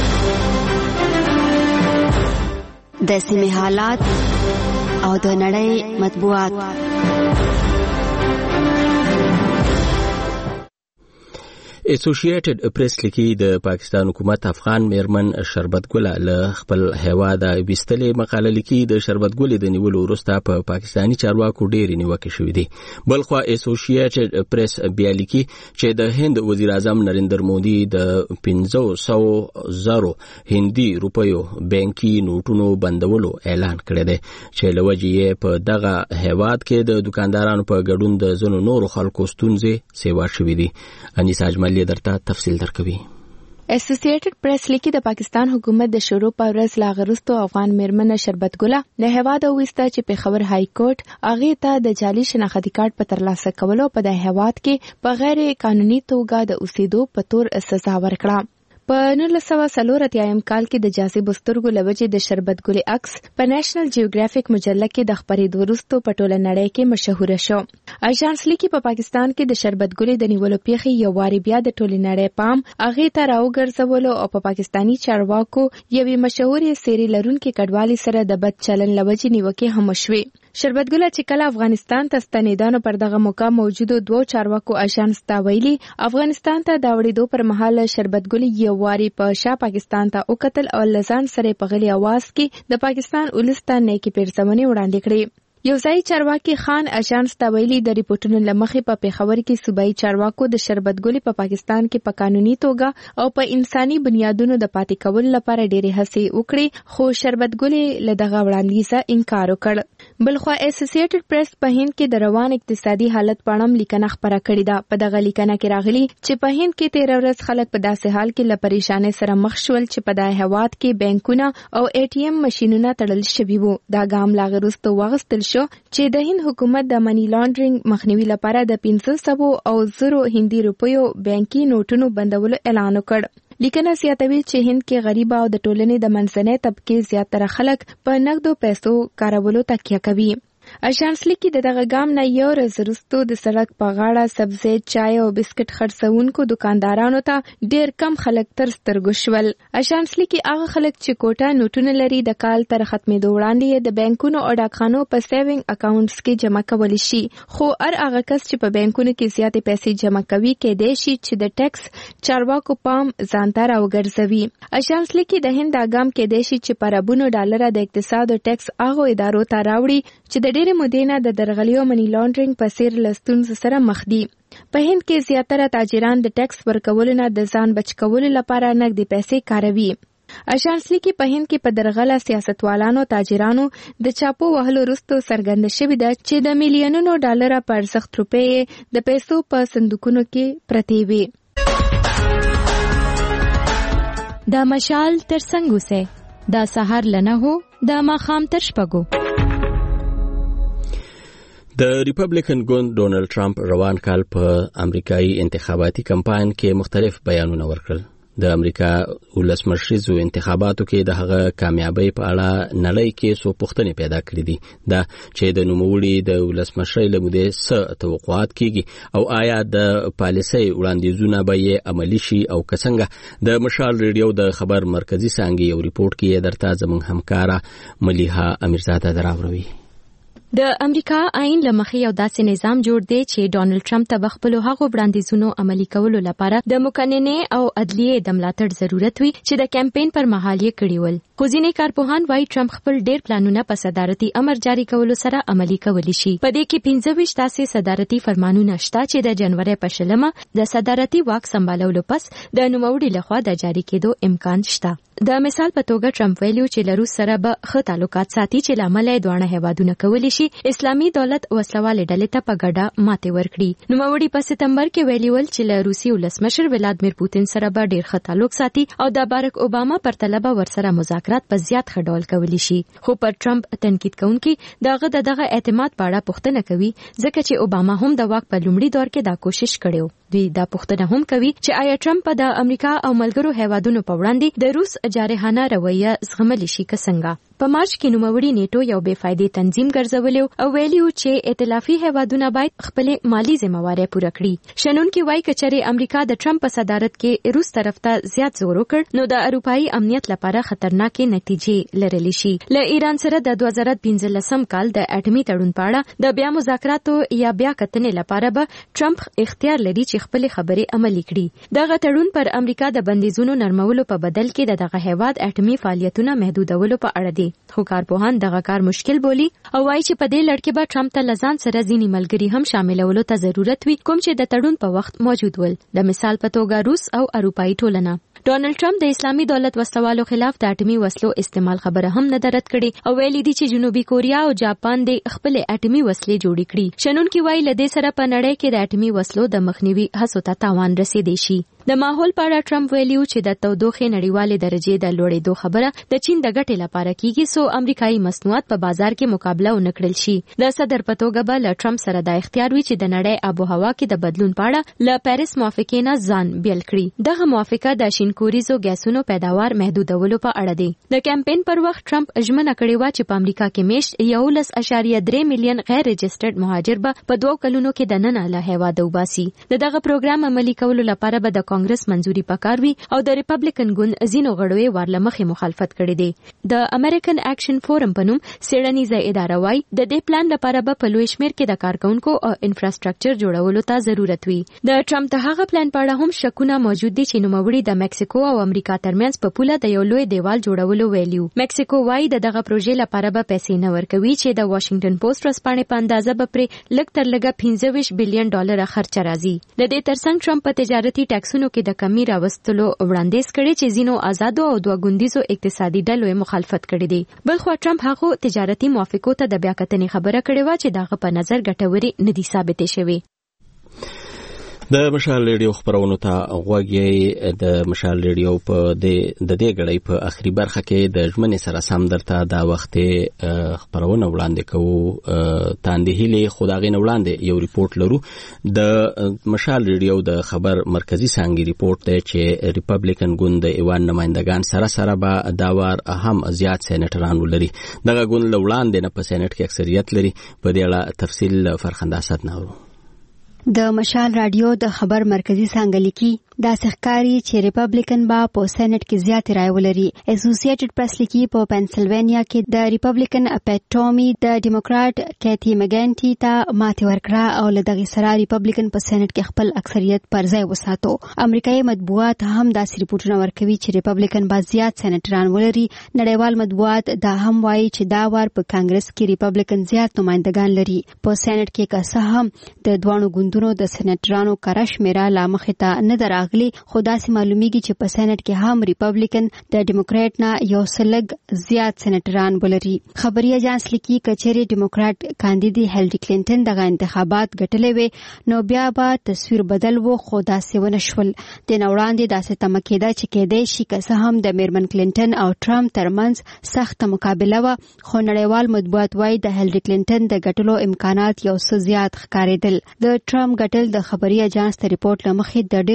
د سیمې حالات او د نړۍ مطبوعات. اسوسییټډ پریس لیکي د پاکستان حکومت افغان میرمن شربت ګل له خپل هیواده وستلې. مقاله لیکي د شربت ګل د نیولو وروسته په پاکستاني چارواکو ډېرې نیوکې شوې دي. بلخوا اسوسییټډ پریس بیا لیکي چې د هند وزیر اعظم نریندر مودي د 500,000 هندي روپیو بانکي نوټونو بندولو اعلان کړی دی چې له وجې یې په دغه هیواد کې د دکاندارانو په ګډون د ځینو نورو خلکو ستونزې سیوا شوې دي. انیسا اجمل درته تفصیل درکوي. اسوسییټډ پریس لیکي د پاکستان حکومت د شروع په ورځ لا غرستو افغان میرمن شربت ګل له هیواده وسته چې پیښور های کورټ هغه ته د جعلي شناختی کارت په ترلاسه کولو په د هیواد کې په غیر قانوني توګه د اوسېدو په تور سزا ورکړه. په 1984 کال کې د جاسب سترګو لوجې د شربت ګل عکس په نېشنل جیوګرافیک مجله کې د خبرېدو وروسته په ټوله نړۍ کې مشهور شو. اژانس لیکي په پاکستان کې د شربت ګل د نیولو پیښې یو واری بیا د ټوله نړۍ پام هغه ته راوګرځولو او په پاکستانی چارواکو یوې مشهورې سیري لرونکي کډوالي سره د بد چلن لوجې نیوکې هم شوې. شربت ګل چې کله افغانستان ته ستنېدانو پر دغه موقع موجودو دوه چارواکو اژانس ته ویلي افغانستان ته د وړېدو پر مهال شربت ګل یو واری په شا پاکستان ته وکتل او لزان سره په غلي आवाज کې د پاکستان ولستان نیکی پیرزمنې وړاندې کړې. یو ځای چارواکي خان اژانس ته ویلي د ریپورتونو لمخې په پیښور کې صوبایي چارواکو د شربت ګل په پاکستان کې په قانوني توګه او په انساني بنیادونو د پاتې کولو لپاره ډېرې هڅې وکړې، خو شربت ګل له دغه وړاندیزه انکار وکړ. بلخوا اسوسییټډ پریس په هند کې د روان اقتصادي حالت په اړه لیکنه خپره کړې ده. په دغه لیکنه کې راغلي چې په هند کې 13 ورځ خلک په داسې حال کې له پریشانۍ سره مخ شول چې په دغه هیواد کې بانکونه او ATM ماشینونه تړل شوي وو. دا ګام لا وروسته واخیستل شو چې د هند حکومت د منی لانډرینګ مخنیوي لپاره د 500,000 هندي روپیو بانکي نوټونو بندولو اعلان وکړ. لیکنه زیاتوي چې هند کې غریب او د ټولنې د منځنۍ طبقې زیاتره خلک په نقدو پیسو کارولو تکیه کوي. اژانس لیکي دغه ګام نه یو ورځ وروسته د سړک په غاړه سبزی، چای او بسکټ خرڅونکو دکاندارانو ته ډېر کم خلک تر سترګو شول. اژانس لیکي هغه خلک چې کوټه نوټونه لري د کال تر ختمېدو وړاندې د بانکونو او ډاکخانو په سیوینګ اکاونټس کې جمع کولی شي، خو هر هغه کس چې په بانکونو کې زیاتې پیسې جمع کوي کېدای شي چې د ټیکس چارواکو پام ځان ته راوګرځوي. اژانس لیکي د هند اګام کېدای شي چې په اربونو ډالره د اقتصاد او ټیکس هغو ادارو ته راوړي چې د ډېرې مودې نه د درغلیو منی لانډرینګ په څیر له ستونزو سره مخ دي. په هند کې زیاتره تاجران د ټیکس ورکولو نه د ځان بچ کولو لپاره نقدي پیسې کاروي. اژانس لیکي په هند کې په درغله سیاستوالانو تاجرانو د چاپو وهلو وروسته څرګنده شوې ده چې د میلیونونو ډالره په ارزښت روپۍ د پیسو په صندوقونو کې پرتې وي. دا مشال تر څنګه سه دا سحر لنه هو دا ماخام تر شپږو. د ریپبلیکن ګوند ډونلډ ټرمپ روان کال په امریکایي انتخاباتي کمپاین کې مختلف بیانونه ورکړل. د امریکا ولسمشریزو انتخاباتو کې د هغه کامیابی په اړه نړۍ کې څو پوښتنې پیدا کړې دي. دا چې د نوموړي د ولسمشرۍ له مودې څه توقعات کیږي او آیا د پالیسۍ وړاندیزونه به یې عملي شي او که څنګه. د مشال ریډیو د خبر مرکزی څانګې یو ریپورت کې درته زموږ همکاره ملیحه امیرزاده دراوروي. د امریکا آئین لمخې یو داسې نظام جوړ دی چې ډونلډ ټرمپ ته خپل هغو وړاندیزونو عملي کولو لپاره د مقننې او عدلیې د ملاتړ ضرورت وي چې د کمپاین پر مهال یې کړی ول. خو ځینې کارپوهان وايي ټرمپ خپل ډېر پلانونه په صدارتي امر جاری کولو سره عملي کولی شي. په دې کې 25 داسې صدارتي فرمانونه شته چې د جنوري په 20 د صدارتي واک سمبالولو پس د نوموړي لخوا د جاری کېدو امکان شته. د مثال په توګه ټرمپ ویلو چې له روس سره به ښه تعلقات ساتي چې لامل یې دوه هیوادونه کولی شي اسلامي دولت وسلواله ډلې ته په ګډه ماته ورکړي. نوموړي په سپتمبر کې ویلي ول چې له روسي ولسمشر ولادمیر پوتین سره به ډېر ښه تعلق ساتي او د بارک اوباما پر طلبه ورسره مذاکرات په زیات ښه ډول کولی شي. خو پر ټرمپ تنقید کوونکي دغه اعتماد په اړه پوښتنه کوي ځکه چې اوباما هم د واک په لومړي دور کې دا کوشش کړو. دوی دا پوښتنه هم کوي چې آیا ټرمپ د امریکا او ملګرو هیوادونو په وړاندې د روس جارحانه رویه زغملی شي که څنګه. په مارچ کې نوموړي نیټو یو بې فایدې تنظیم ګرځولی او ویلي چې ائتلافي هیوادونه باید خپل مالی ذمہواری پوره کړي. شنونکي وایي که چېرې امریکا د ټرمپ په صدارت کې روس طرف ته زیات زور وکړ نو د اروپایي امنیت لپاره خطرناکې نتیجې لرلی شي. له ایران سره د 2015 کال د اټومي تړون په اړه د بیا مذاکراتو یا بیا کتنې لپاره به ټرمپ اختیار لري چې خپل خبرې عملي کړي. دغه تړون پر امریکا د بندیزونو نرمولو په بدل کې دغه هیواد اټومي فعالیتونه محدودولو په اړه دی. خو کارپوهان دغه کار مشکل بولي او وایي چې په دې لړ کې به ټرمپ ته لزان سره ځینې ملګري هم شاملولو ته ضرورت وي کوم چې د تړون په وخت موجود ول. د مثال په توګه روس او اروپایي ټولنه. ډونلډ ټرمپ د اسلامي دولت وسوالو خلاف د اټومي وسلو استعمال خبره هم نه رد کړي او ویلي دي چې جنوبي کوریا او جاپان د خپل اټومي وسلې جوړې کړي. شنونکي وایي له دې سره په نړۍ کې د اټومي وسلو د مخنیوي هڅو ته تاوان رسیدي شي. د ماحول په اړه ټرمپ ویلیو چې د تودوخې نړیوالې درجې د لوړېدو خبره د چین د ګټې لپاره کیږي سو امریکایي مصنوعات په بازار کې مقابله ونکړل شي. د صدر په توګه به له ټرمپ سره د اختیار وي چې د نړۍ آب او هوا کې د بدلون په اړه له پیرس موافقې نه ځان بیل کړي. دغه موافقه د شینکوریزو ګیسونو پیداوار محدودولو په اړه دی. د کمپاین پر وخت ټرمپ ژمنه کړې و چې په امریکا کې میشت 11.3 میلیون غیر رجسټرډ مهاجر به په 2 کلونو کې د نن له هیواده وباسي. دغه پروګرام عملي کولو لپاره به د کانګرس منځوري پکار وي او د ریپبلیکن ګوند ځینو غړو یې ورلمخې مخالفت کړی دی. د امریکن اکشن فورم په نوم څېړنیزه اداره وايي د دې پلان لپاره به په لوی شمېر کې د کارکونکو او انفراستراکچر جوړولو ته ضرورت وي. د ټرمپ د هغه پلان په اړه هم شکونه موجود دي چې نوموړي د میکسیکو او امریکا ترمنځ په پوله د یو لوی دیوال جوړولو ویلیو. میکسیکو وايي دغه پروژې لپاره به پیسې نه ورکوي چې د واشنگټن پوسټ ورځپاڼې په اندازه به پرې لږ تر لږه 25 بلین ډالر خرچ راځي. د دې ترڅنګ ټرمپ په تجارتي ټیکسونو کې د کمی راوستلو وړاندیز کړی چې ځینو آزادو او دوه ګوندیزو اقتصادي ډلو مخالفت کړی دی. بلخو ټرمپ هغه تجارتي موافقو ته د بیا کتنې خبره کړې و چې دغه په نظر ګټوري ندي ثابتې شوی. د مشال ریډیو خبرونو ته غوږی د مشال ریډیو په د دې غړې په اخري برخه کې د ژمنې سره سم درته دا وخت خبرونه وړاندې کوو. تاندهیلې خداغې نه وړاندې یو ریپورت لرو. د مشال ریډیو د خبر مرکزی څانګې ریپورت دی چې ریپبلیکن ګوند د ایوان نمائندگان سره به دا وار هم زیات سېنیټران ولري. دغه ګوند له وړاندې نه په سېنیټ کې اکثریت لري. په دې اړه تفصیل فرخنده اسد نورو. د مشال رادیو د خبر مرکزی څانګه لیکي دا ښکاري چې ریپبلیکن با په سېنات کې زیات رائے ولري. اسوسییټډ پریس لیکي په پنسلوانیا کې د ریپبلیکن اپټومي د ډیموکرات کیتی مګانټي ته ماته ورکړه او له دغه سره ریپبلیکن په سېنات کې خپل اکثریت پر ځای وساتو. امریکایي مطبوعات هم داسې ریپورتونه ورکوي چې ریپبلیکن با زیات سېنیټران ولري. نړیوال مطبوعات دا هم وایي چې دا وار په کانګرس کې ریپبلیکن زیات نمائندگان لري. په سېنات کې که څه هم د دوه ګوندونو د سېنیټرانو کره شمیره لا مخې ته نه درغلي خو داسې معلومیږي چې په سېنات کې هم ریپبلیکن د ډیموکرات نه یو سلګ زیات سېنیټران ولري. خبري اژانس لیکي کچېري ډیموکرات کاندیدې هیلری کلینټن دغه انتخابات ګټلې وي نو بیا به تصویر بدل وو خو داسې ونه شول. د نوړاندې داسې تمه کېده چې کېدای شي که څه هم د میرمن کلینټن او ټرمپ ترمنځ سخته مقابله وه خو نړیوال مطبوعات وايي د هیلری کلینټن د ګټلو امکانات یو څه زیات ښکارېدل. د ټرمپ ګټل د خبري اژانس ته ریپورت لمخې د ډیرو لپاره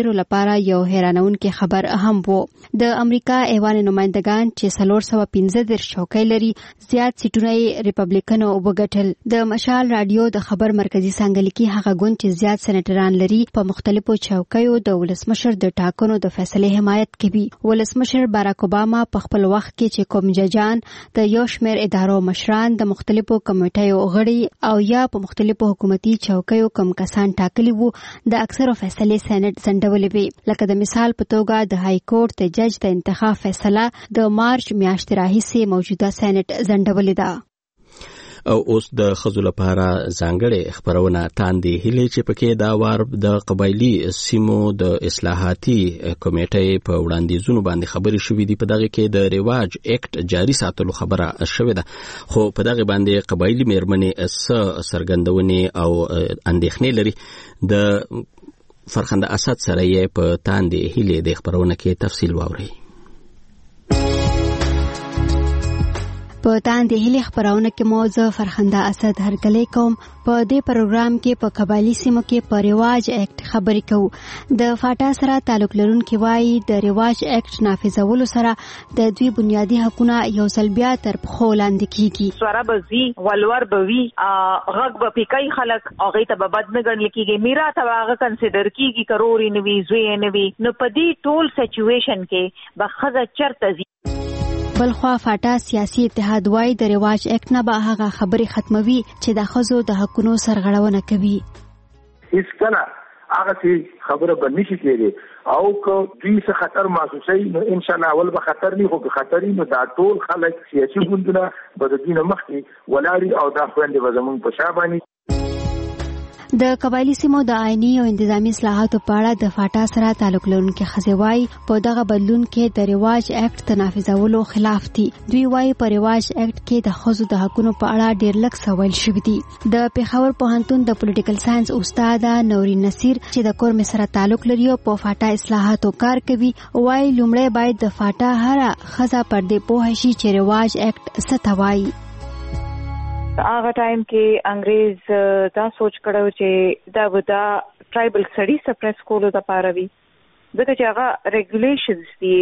لپاره یو حیرانونکې خبر هم وو. د امریکا ایوان نمائندگان چې 415 چوکۍ لري زیات سیټونه یې ریپبلیکنو وګټل. د مشال رادیو د خبر مرکزی څنګهلیکي هغه ګوند چې زیات سېنیټران لري په مختلفو چوکیو د ولسمشر د ټاکنو د فیصلې حمایت کوي. ولسمشر باراک اوباما په خپل وخت کې چې کوم ججان د یو شمېر ادارو مشران د مختلفو کمیټیو غړي او یا په مختلفو حکومتي چوکیو کم کسان ټاکلي وو د اکثرو فیصلې سېنات ځنډولې وي. لکه د مثال په توګه د های کورټ د جج د انتخاب فیصله د مارچ میاشتې راهیسې موجوده سېنات ځنډولې ده. او اوس د خزو لپاره ځانګړې خبرونه تاندې هلي چې پکې دا وار د قبایلی سیمو د اصلاحاتي کمیټې په وړاندیزونو باندې خبرې شوې دي. په دغه کې د ریواج اکټ جاری ساتلو خبره شوې ده، خو په دغه باندې قبایلی میرمنې سرګندونې او اندېښنې لري. د فرخنده اسد سره یې په تاندې هلي د خبرونه کې تفصیل واوري. په تاندې هلي خبرونه کې مو زه فرخنده اسد هرکلی کوم. په دې پروګرام کې په قبایلی سیمو کې په ریواج اکټ خبرې کوو. د فاټا سره تعلق لرونکي وایي د ریواج اکټ نافذولو سره د دوی بنیادی حقونه یو ځل بیا تر پښو لاندې کیږي. سواره بزي ولور بوي غږ به پکای خلک هغه ته بد نه ګڼل کیږي، میرا ته هغه کنسیډر کیږي کروري نوي زوی نوي. نو په دې ټول سچويشن کې به خزه چرته بلخوا فاټا سیاسي اتحاد وای د ریواج اکټ نه به هغه خبرې ختموي چې د خزو د حقونو سرغړونه کوي. هیڅ کله هغه چې خبره به نشي کېږي او که دوی څه خطر محسوسوي نو ان شاء الله اول به خطر نه خو که خطر نو دا ټول خلک سیاسي ګوندونه به د دین مخکې ولاړي او دا خويندې به زموږ په شا باندې. د قبایلی سیمو د آئینی او انتظامی اصلاحاتو په اړه د فاټا سره تعلق لرونکي ښځې وایي په دغه بدلون کې د ریواج اکټ تنافذولو خلاف دي. دوی وایي په ریواج اکټ کې د ښځو د حقونو په اړه ډېر لږ څه ویل شوي دي. د پېښور پوهنتون د پولیټیکل ساينس استاده نورین نصیر چې د کورمې سره تعلق لري او په فاټا اصلاحاتو کار کوي وایي لومړی باید د فاټا هره ښځه پر دې پوه شي چې ریواج اکټ څه ته وایي. هغه ټایم کې انګريز دا سوچ کړو چې دا ودا ټرایبل سټډي سپریس کولو د پاره وي ځکه چې هغه ریګولیشنز دي،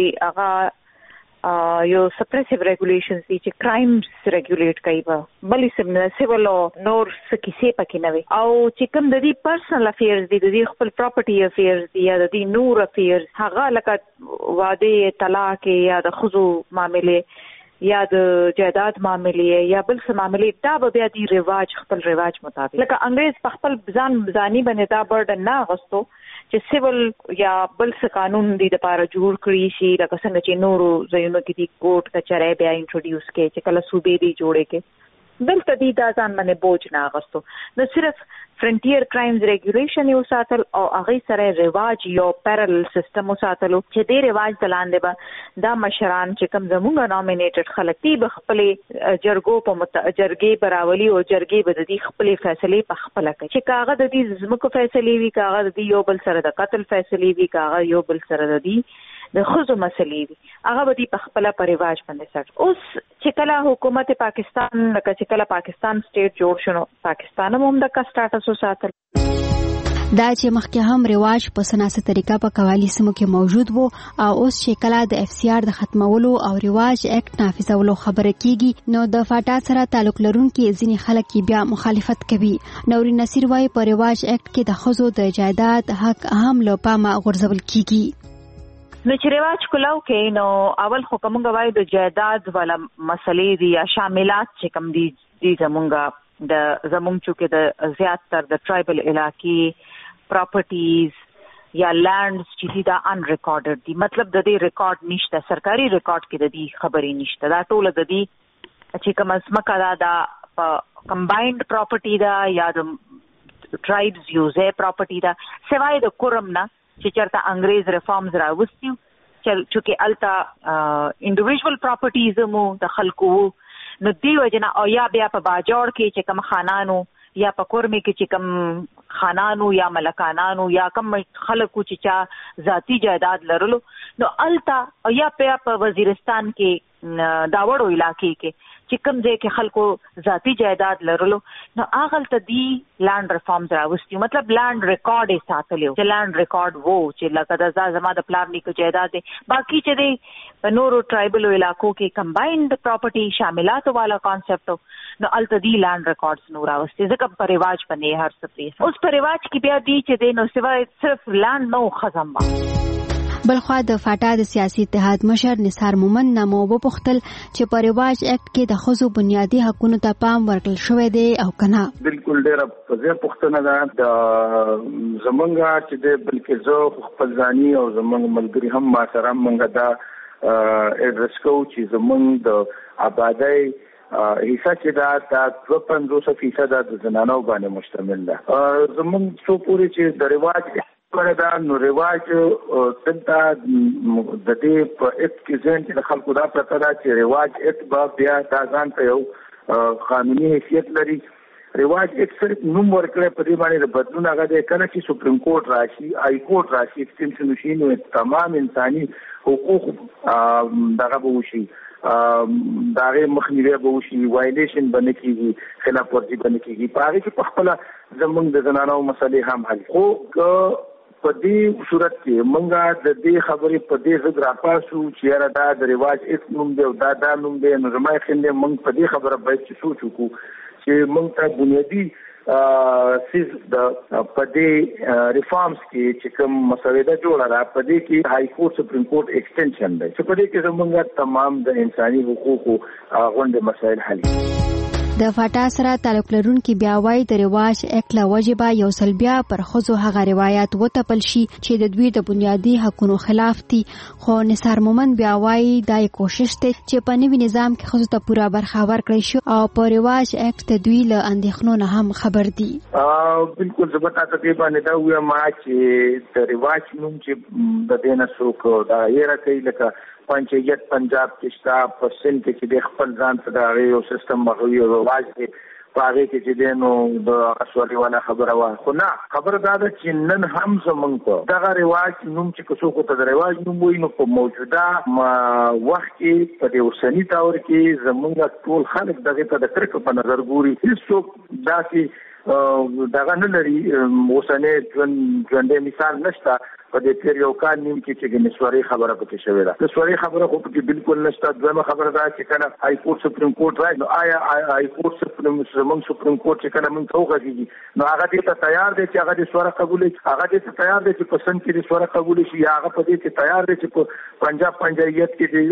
هغه یو سپریسیو ریګولیشنز دي چې کرایمز ریګولیټ کوي بلې سیول او نور سکیسه پکې نه وي او چې کوم د دې پرسنل افیرز دي، د دې خپل پراپرټي افیرز دي یا د دې نور افیرز هغه لکه واده طلاق یا د خزو معاملې یا د جائیداد معاملې یا بل څه معاملې دا به بیا دی رواج خپل رواج مطابق لکه انګريز په خپل ځاني باندې دا برډن نه غوښتو چې سیول یا بل څه قانون دی د لپاره جوړ کړی شي لکه څنګه چې نورو ځایونو کې دی کوټ کچره بیا انټروډیوس کې چې کله صوبې دی جوړې کې دلته دی دا ځان باندې بوج نه غوښتو. نو صرف فرنټیر کرایمز ریګولیشن یو ساتل او هغه سره رواج یو پیرل سیستم ساتلو چې دې رواج دلاندې به دا مشران چې کوم زموږه نومینیټډ خلک دي به خپل جرګو په جرګې براولي او جرګې به د دې خپل فیصله په خپل کوي چې کاغه د دې زموږه فیصله وی کاغه د یو بل سره د قتل فیصله وی کاغه یو بل سره د دې د خزو مسلې دي هغه به دې په خپل پریواج باندې سات. اوس چې کله حکومت پاکستان لکه چې کله پاکستان سټیټ جوړ شنو پاکستان هم د کا سټاټس ساتل دا چې مخکې هم رواج په سناسه طریقه په قوالی سیمو کې موجود وو او اوس چې کله د اف سی آر د ختمولو او رواج اکټ نافذولو خبره کیږي نو د فاټا سره تعلق لرونکي ځینې خلک بیا مخالفت کوي. نورین نصیر وايي په رواج اکټ کې د خزو د جائیداد حق هم له پامه غورځول کیږي. نو چې رواج کولاو کې نو اول خو کومه وایي د جائیداد ولا مسلې دي یا شاملات چې کوم دي زمونږه د زمونږ چې د زیات تر د ټرایبل علاقې پراپرټیز یا لانډز چې دا ان ریکارډډ دي مطلب د دې ریکارډ نشته سرکاري ریکارډ کې د دې خبرې نشته دا ټول د دې چې کوم اسمکه دا کمباینډ پراپرټي دا یا د ټرایبز یوزه پراپرټي دا سوای د کورم نه چې چرته انګريز ریفارمز راوستیو چې التا انډیویډوال پراپرټیز مو د خلکو نو دی وجنه او یا بیا په باجوړ کې چې کوم خانانو یا په کورمې کې چې کوم خانانو یا ملکانانو یا کوم خلکو چې چا ذاتی جائیداد لرلو نو التا او یا په وزیرستان کې داوړو علاقې کې چې کوم ځای کې خلکو ذاتی جایداد لرلو نو هغه ته دی لانډ ریفارمز راوستي مطلب لانډ ریکارډ یې ساتلو چې لانډ ریکارډ وو چې لکه د زما د پلار نیکو جایداد دی باقي چې دی نورو ټرایبل علاقو کې کمباینډ پراپرټي شاملاتو والا کانسپټ نو الته دی لانډ ریکارډز نو راوستي ځکه په رواج باندې هر څه پریس اوس په رواج کې بیا دی چې دی نو سوای صرف لانډ نو خزم بلخوا د فاټا د سیاسي اتحاد مشر نثار مومن نامو وپوښتل چې په رواج اکټ کې د ښځو بنیادي حقوقو ته پام ورکړل شوی دی او کنه. بالکل ډیره په پوښتنه ده د زمونږه چې د بلکې زه خپل ځاني او زمونږ ملګری هم ما سره موږ دا اډرس کوو چې زمونږ د آبادی حصہ چې دا 50% د زنانو باندې مشتمل ده. زمونږ څو پوری چې د رواج دا نو رواج دلته د دې په اټ کې ځین چې خلکو دا پته ده چې رواج اټ به بیا دا ځان ته یو قانوني حیثیت لري. رواج اټ صرف نوم ورکړی په دې باندې د بدلون هغه دی کله چې سپریم کورټ راشي ای کورټ راشي ایکسټنشن وشي نو تمام انساني حقوق دغه به وشي داغه مخنیوي به وشي وایلیشن باندې کیږي خلاف ورزي باندې کیږي په هغه کې په خپل زمونږ د زنانو مسلې هم حل خو په دې صورت کې مونږه د دې خبرې په دې ځګ راپاسو چې را دا د رواج اټ نوم دی او دا نوم دی نو زما خندې مونږ په دې خبره باید چې سوچ وکړو چې مونږ ته بنیادی سیز د په دې ریفارمز کې چې کوم مسوده جوړه را په دې کې های کورټ سپریم کورټ ایکسټنشن دی چې په دې کې زمونږ تمام د انساني حقوقو غونډه مسایل حل د فاټا سره تعلق لرونکي بیا وايي د رواج اکټ له وجبه یو سل بیا پر ښځو هغه روایت وتپل شي چې د دوی د بنیادي حقوقو خلاف دي خو نثار مومن بیا وايي دا کوشش دی چې په نوي نظام کې ښځو ته پوره برخه ورکړي شي او په رواج اکټ ته دوی له اندېښنو نه هم خبر دي. بالکل زبرتا تقریبا دا ویا ما چې د رواج نوم چې د دینه څوک دا یې راکې لکه پنچایت پنجاب کې شتا پرسنټ کې د خپل ځان ته دا یو سیستم مغوي او رواج دی پاره کې چې دینو د اسوالي والا خبره واه خو نه خبره دا ده چې نن هم زمونږ په دغه رواج نوم چې څوک ته د رواج نوم وایي نو په موجوده وخت کې په دې اوسنی تور کې زمونږ ټول خلک دغه ته د کرک په نظر ګوري هیڅوک داسې دغه نه لري اوسنی ژوندې مثال نشته په دې پیر یو کال نیم کې چې نسواري خبره پکې شوې ده. نسواري خبره خو پکې بالکل نشته. دویمه خبره دا چې کله های کورټ سپریم کورټ راځي نو آیا های کورټ سپریم کورټ چې کله موږ ته وغږیږي نو هغه دې ته تیار دی چې هغه دې سواره قبول شي هغه دې ته تیار دی چې پسند کې دې سواره قبول شي یا هغه په دې کې تیار دی چې په پنجاب پنجایت کې دې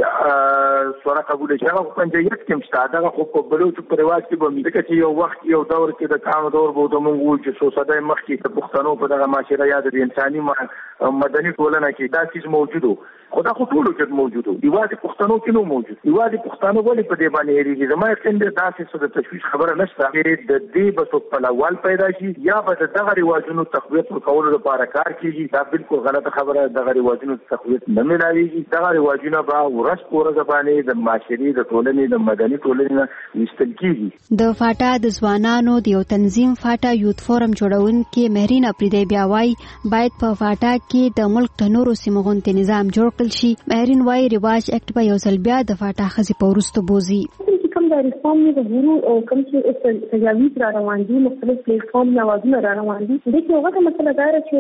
سواره قبول شي هغه پنجایت کې مشته دا خو په بلوچ په رواج کې به موږ چې یو وخت یو دور کې د کانو دور بوته موږ وو چې 100 صدای مخکې د پښتنو په دغه معاشره یاد د انساني مدني ټولنه کې دا چیز موجودو خدا خو ټولو کې موجودو دیواله پښتنو کې نو موجود دیواله پښتنو ولې په دې باندې هریږي زما څنګه داسې څه د تشویش خبره نشته چې د دې بس په لوال پیدا شي یا به دغه رواجونو تقویت ورکول لپاره کار کیږي دا بالکل غلطه خبره دغه رواجونو تقویت نه ملایږي دغه رواجونه به ورځ پورې زبانه د معاشري د ټولنې د مدني ټولنې نشتل کیږي. د فاټا د ځوانانو د یو تنظیم فاټا یوت فورم جوړونکي مهرین اپریدی بیا وايي باید په فاټا کې د ملک د نورو سیمو غونډې نظام جوړ کړل شي. مهرین وايي رواج اکټ به یو ځل بیا د فاټا خزي په ورستو بوزي. کوم د ریفارم نه غوړو او کوم چې تجاویز را روان دي مختلف پلیټ فارم نوازونه را روان دي د دې یوه مسله دا چې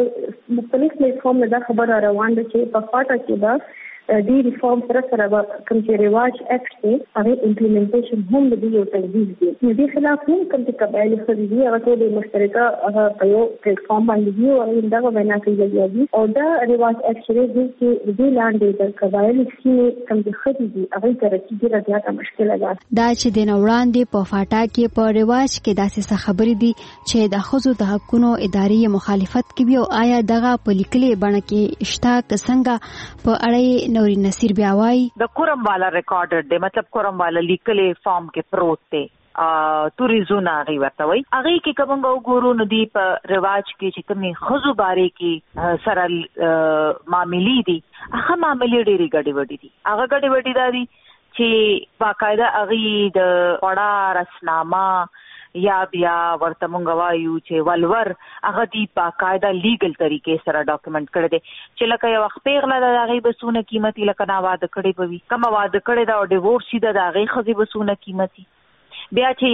مختلف پلیټ فارم له خبر را روان دي چې په فاټا کې به د ریفارم سره کوم چې رواج اکټ دی هغه امپلیمنټیشن هم د یو تجویز دی د دې خلاف هم کوم چې قبایل خریدي هغه ټول مشترکه هغه په یو پلیټ فارم باندې دی او دا وینا کوي او دا رواج اکټ دی چې د لاندې د قبایل چې کوم چې خریدي هغه ترڅ ډیره زیاته مشکله ده. دا چې د نوړاندې په فاټا کې په رواج کې داسې څه خبرې دي چې د ښځو د حقوقو اداري مخالفت کوي او آیا دغه په لیکلي بڼه کې شته څنګه په اړه نوري نصیر بیا وايي د کورم والا ریکارډر دی مطلب کورم والا لیکلي فارم کې پروت دی توریزونه غي ورته وي هغه کې کوم وګورو نو دی په رواج کې چې کومي خزو باره کې سره معاملې دي هغه معاملې ډېری ګډې وډې دي هغه ګډې وډې دي چې باقاعده هغه د وړا رسنامه یا بیا ورته مونږ وایو چې ولور هغه دی په قاعده لیګل طریقې سره ډاکومنٹ کړی دی چې لکه یو خپېغله د هغې بسونه قیمتي لکه نا واده کړی به وي کومه واده کړی ده او ډیوورس ده د هغې ښځې بسونه قیمتي بیا چې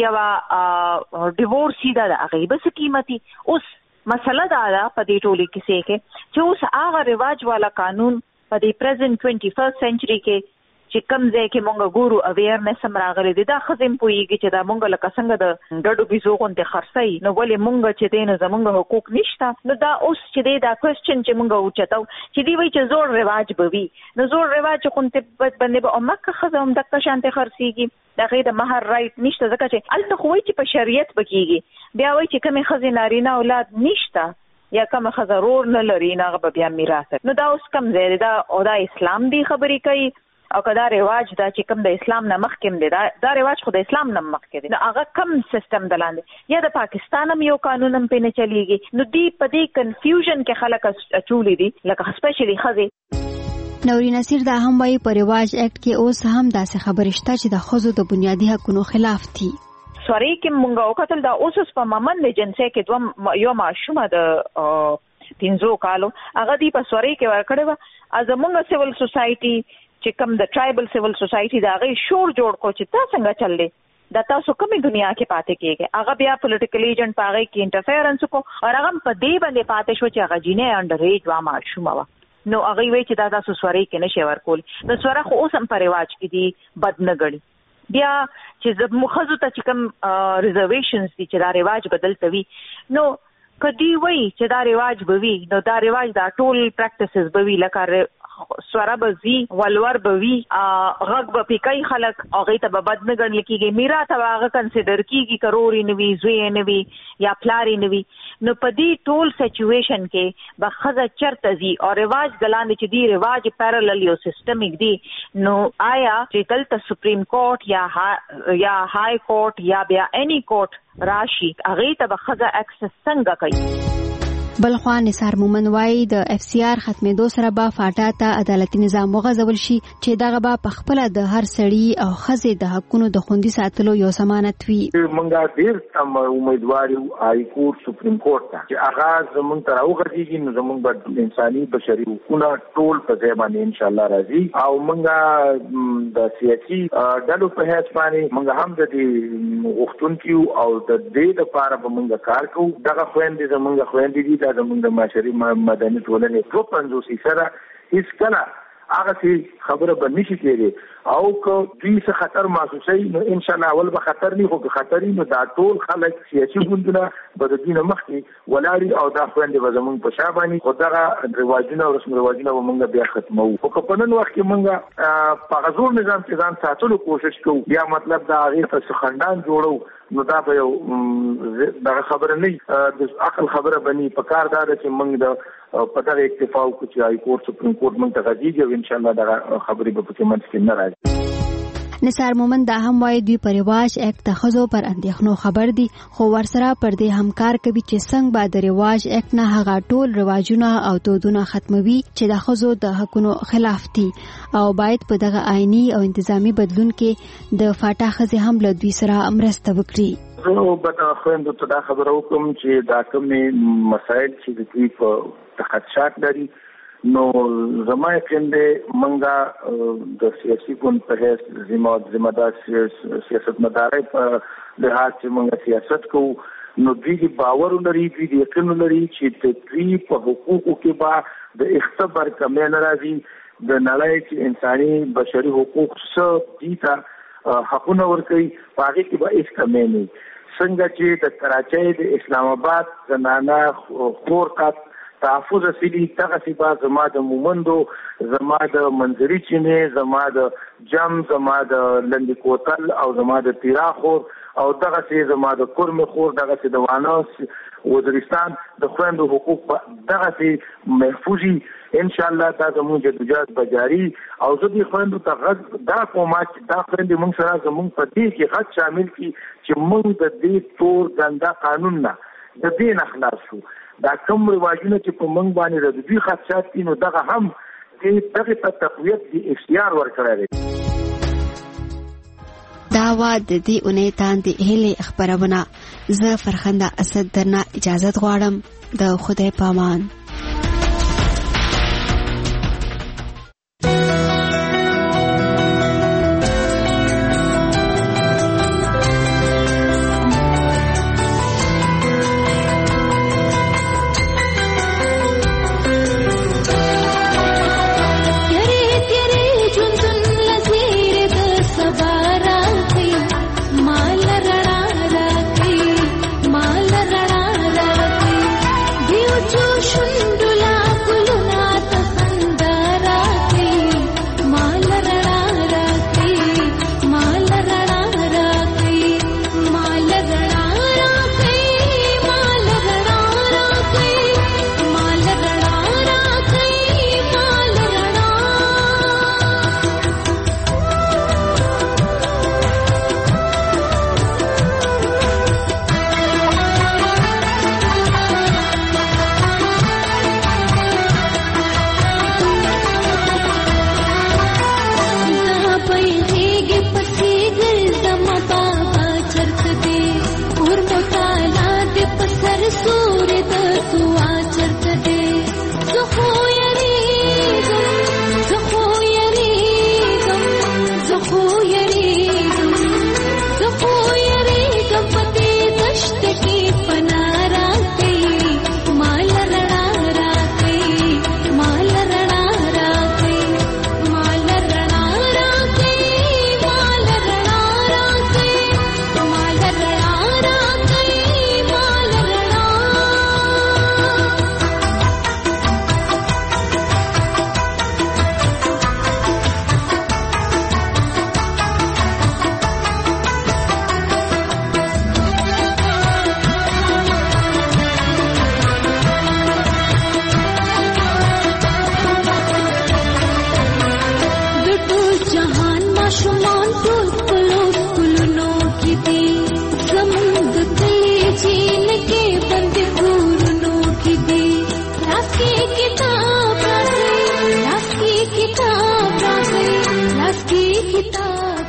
یو ډیوورس ده د هغې بس قیمتي. اوس مسله دا ده په دې ټولې کیسې کې چې اوس هغه رواج والا قانون په دې پریزنټ 21 سنچري کې چې کوم ځای کې مونږ ګورو اویرنس هم راغلی دی دا ښځې هم پوهېږي چې دا مونږ لکه څنګه د ګډو بیزو غوندې خرڅوي نو ولې مونږ چې دی نو زمونږ حقوق نشته. نو دا اوس چې دی دا کوېسچن چې مونږ اوچتو چې دی وایي چې زوړ رواج به وي نو زوړ رواج غوندې باندې به همدغه ښځه همدغه شانتې خرڅېږي د هغې د مهر رایټ نشته ځکه چې هلته خو وایي چې په شریعت به کېږي بیا وایي چې کومې ښځې نارینه اولاد نشته یا کومه ښځه رور نه لري نو هغه به بیا میراث. نو دا اوس کوم ځای دی دا اسلام دی خبرې کوي او که دا رواج دا چې کوم د اسلام نه مخکې دی دا رواج خو د اسلام نه مخکې دی نو هغه کم سیستم د لاندې یا د پاکستان هم یو قانون هم پې نه چلیږي نو دی په دې کنفیوژن کې خلک اچولی دي لکه سپیشلی ښځې. نوري نصیر دا هم وایي په رواج اکټ کې اوس هم داسې خبرې شته چې د ښځو د بنیادي حقونو خلاف دي. سوري کې مونږ وکتل دا اوس په مامن د جنسي کې یو ماشومه د 15 کالو هغه دی په سوري کې ورکړې وه زمونږ سیول سوسایټي چې کوم د ټرایبل سیول سوسایټي د هغې شور جوړ کو چې تا څنګه چل دی دا تاسو کومې دنیا کې پاتې کېږئ هغه بیا پولیټیکل ایجنټ په هغې کې انټرفیرنس وکړو او هغه په دې باندې پاتې شو چې هغه جینۍ انډر ایج وه ماشومه وه نو هغوی وایي چې دا تاسو سورۍ کې نشئ ورکول نو سوره خو اوس هم په رواج کې دي بد نه ګڼي. بیا چې زموږ ښځو ته چې کوم ریزرویشنز دي چې دا رواج بدلته وي نو که دوی وایي چې دا رواج به وي نو دا رواج دا ټول پریکټسز به وي لکه سوره به وي ولور به وي غږ به پې کوي خلک هغې ته به بد نه ګڼل کېږي میراث به هغه کنسیډر کېږي که رور یې نه وي زوی یې نه وي یا پلار یې نه وي نو په دې ټول سچویشن کې به ښځه چېرته ځي او رواج د لاندې چې دی رواج پیرلل یو سیسټمیک دی نو آیا چې دلته سپریم کورټ یا های کورټ یا بیا اني کورټ راشي هغې ته به ښځه اکسس څنګه کوي. بلخوا نثار مومن وایي د اف سی آر ختمېدو سره به فاټا ته عدالتي نظام وغځول شي چې دغه به په خپله د هر سړي او ښځې د حقونو د خوندي ساتلو یو ضمانت وي. موږ ډېر کم امیدوار یو هاي کورټ سپریم کورټ ته چې هغه زموږ ته راوغځېږي نو زموږ به انساني بشري حقونه ټول په ځای باندې انشاءالله راځي او موږ د سیاسي ډلو په حیث باندې موږ هم د دې غوښتونکي او د دې لپاره به موږ کار کوو. دغه خویندې زموږ خویندې دي دا زموږ د معاشري مدني ټولنې 52 سره هیڅ کله هغه څه خبره به نشي کېږي او که دوی څه خطر محسوسوي نو انشاءالله اول به خطر نه خو که خطر نو دا ټول خلک سیاسي ګوندونه به د دوی نه مخکې ولاړي او دا خویندې به زموږ په شا باندې خو دغه رواجونه او رسم رواجونه به موږ بیا ختموو. خو که په نن وخت کې موږ په هغه زور نظام کې ځان ساتلو کوشش کوو بیا مطلب د هغې ته څه خنډان جوړو نو دا به یو دغه خبره نه د عقل خبره بني په کار دا ده چې موږ د په دغه اکتفا وکړو چې هاي کورټ سپریم کورټ موږ ته غځېږي او انشاءالله دغه خبرې به پکې منځ کې نه راځي. نثار مومن دا هم وایي دوی په رواج اکټ د ښځو پر اندېښنو خبر دي خو ورسره پر دې هم کار کوي چې څنګه به د رواج اکټ نه هغه ټول رواجونه او دودونه ختموي چې د ښځو د حقونو خلاف دي او باید په دغه آئینی او انتظامی بدلون کې د فاټا ښځې هم له دوی سره مرسته وکړي. زه به د خویندو ته دا خبره وکړم چې دا کومې مسایل چې د دوی په خدشات لري نو زما یقین دی موږ د سیاسي ګوند په حیث ذمهدار سیاستمدارۍ په لحاظ چې موږ سیاست کوو نو دوی د باور لري دوی د یقین لري چې د دوی په حقوقو کې به د اختبار کمی نه راځي د نړۍ چې انساني بشري حقوق څه دي ته حقونه ورکوي په هغې کې به هېڅ کمی نه څنګه چې د کراچۍ د اسلام آباد زنانه خور قط تحفظ اصلي دغه سیبا زما د مومندو زما د منظري چینې زما د جم زما د لندې کوتل او زما د تیراخور او دغه سي زما د کورم خور دغه سي د وانوس وزیرستان د خويندو حقوق دغه سي محفوظي ان شاء الله دا زموږ جدوجہد بجاري او زه دې خويندو ته غږ دا کومه چې دا خويندې موږ سره زموږ په دې کې غږ شامل کی چې موږ د دې تور ګنده قانون نه د دې نه خلاص شو. دا کوم رواجونه چې په موږ باندې د دوی خدشات دي نو دغه هم دغه په تقویت دي اختیار ورکړی دی. دا وا د دې اونۍ تاندې هلي خبرونه زه فرخنده اسد درنه اجازه غواړم د خدای پامان. किताब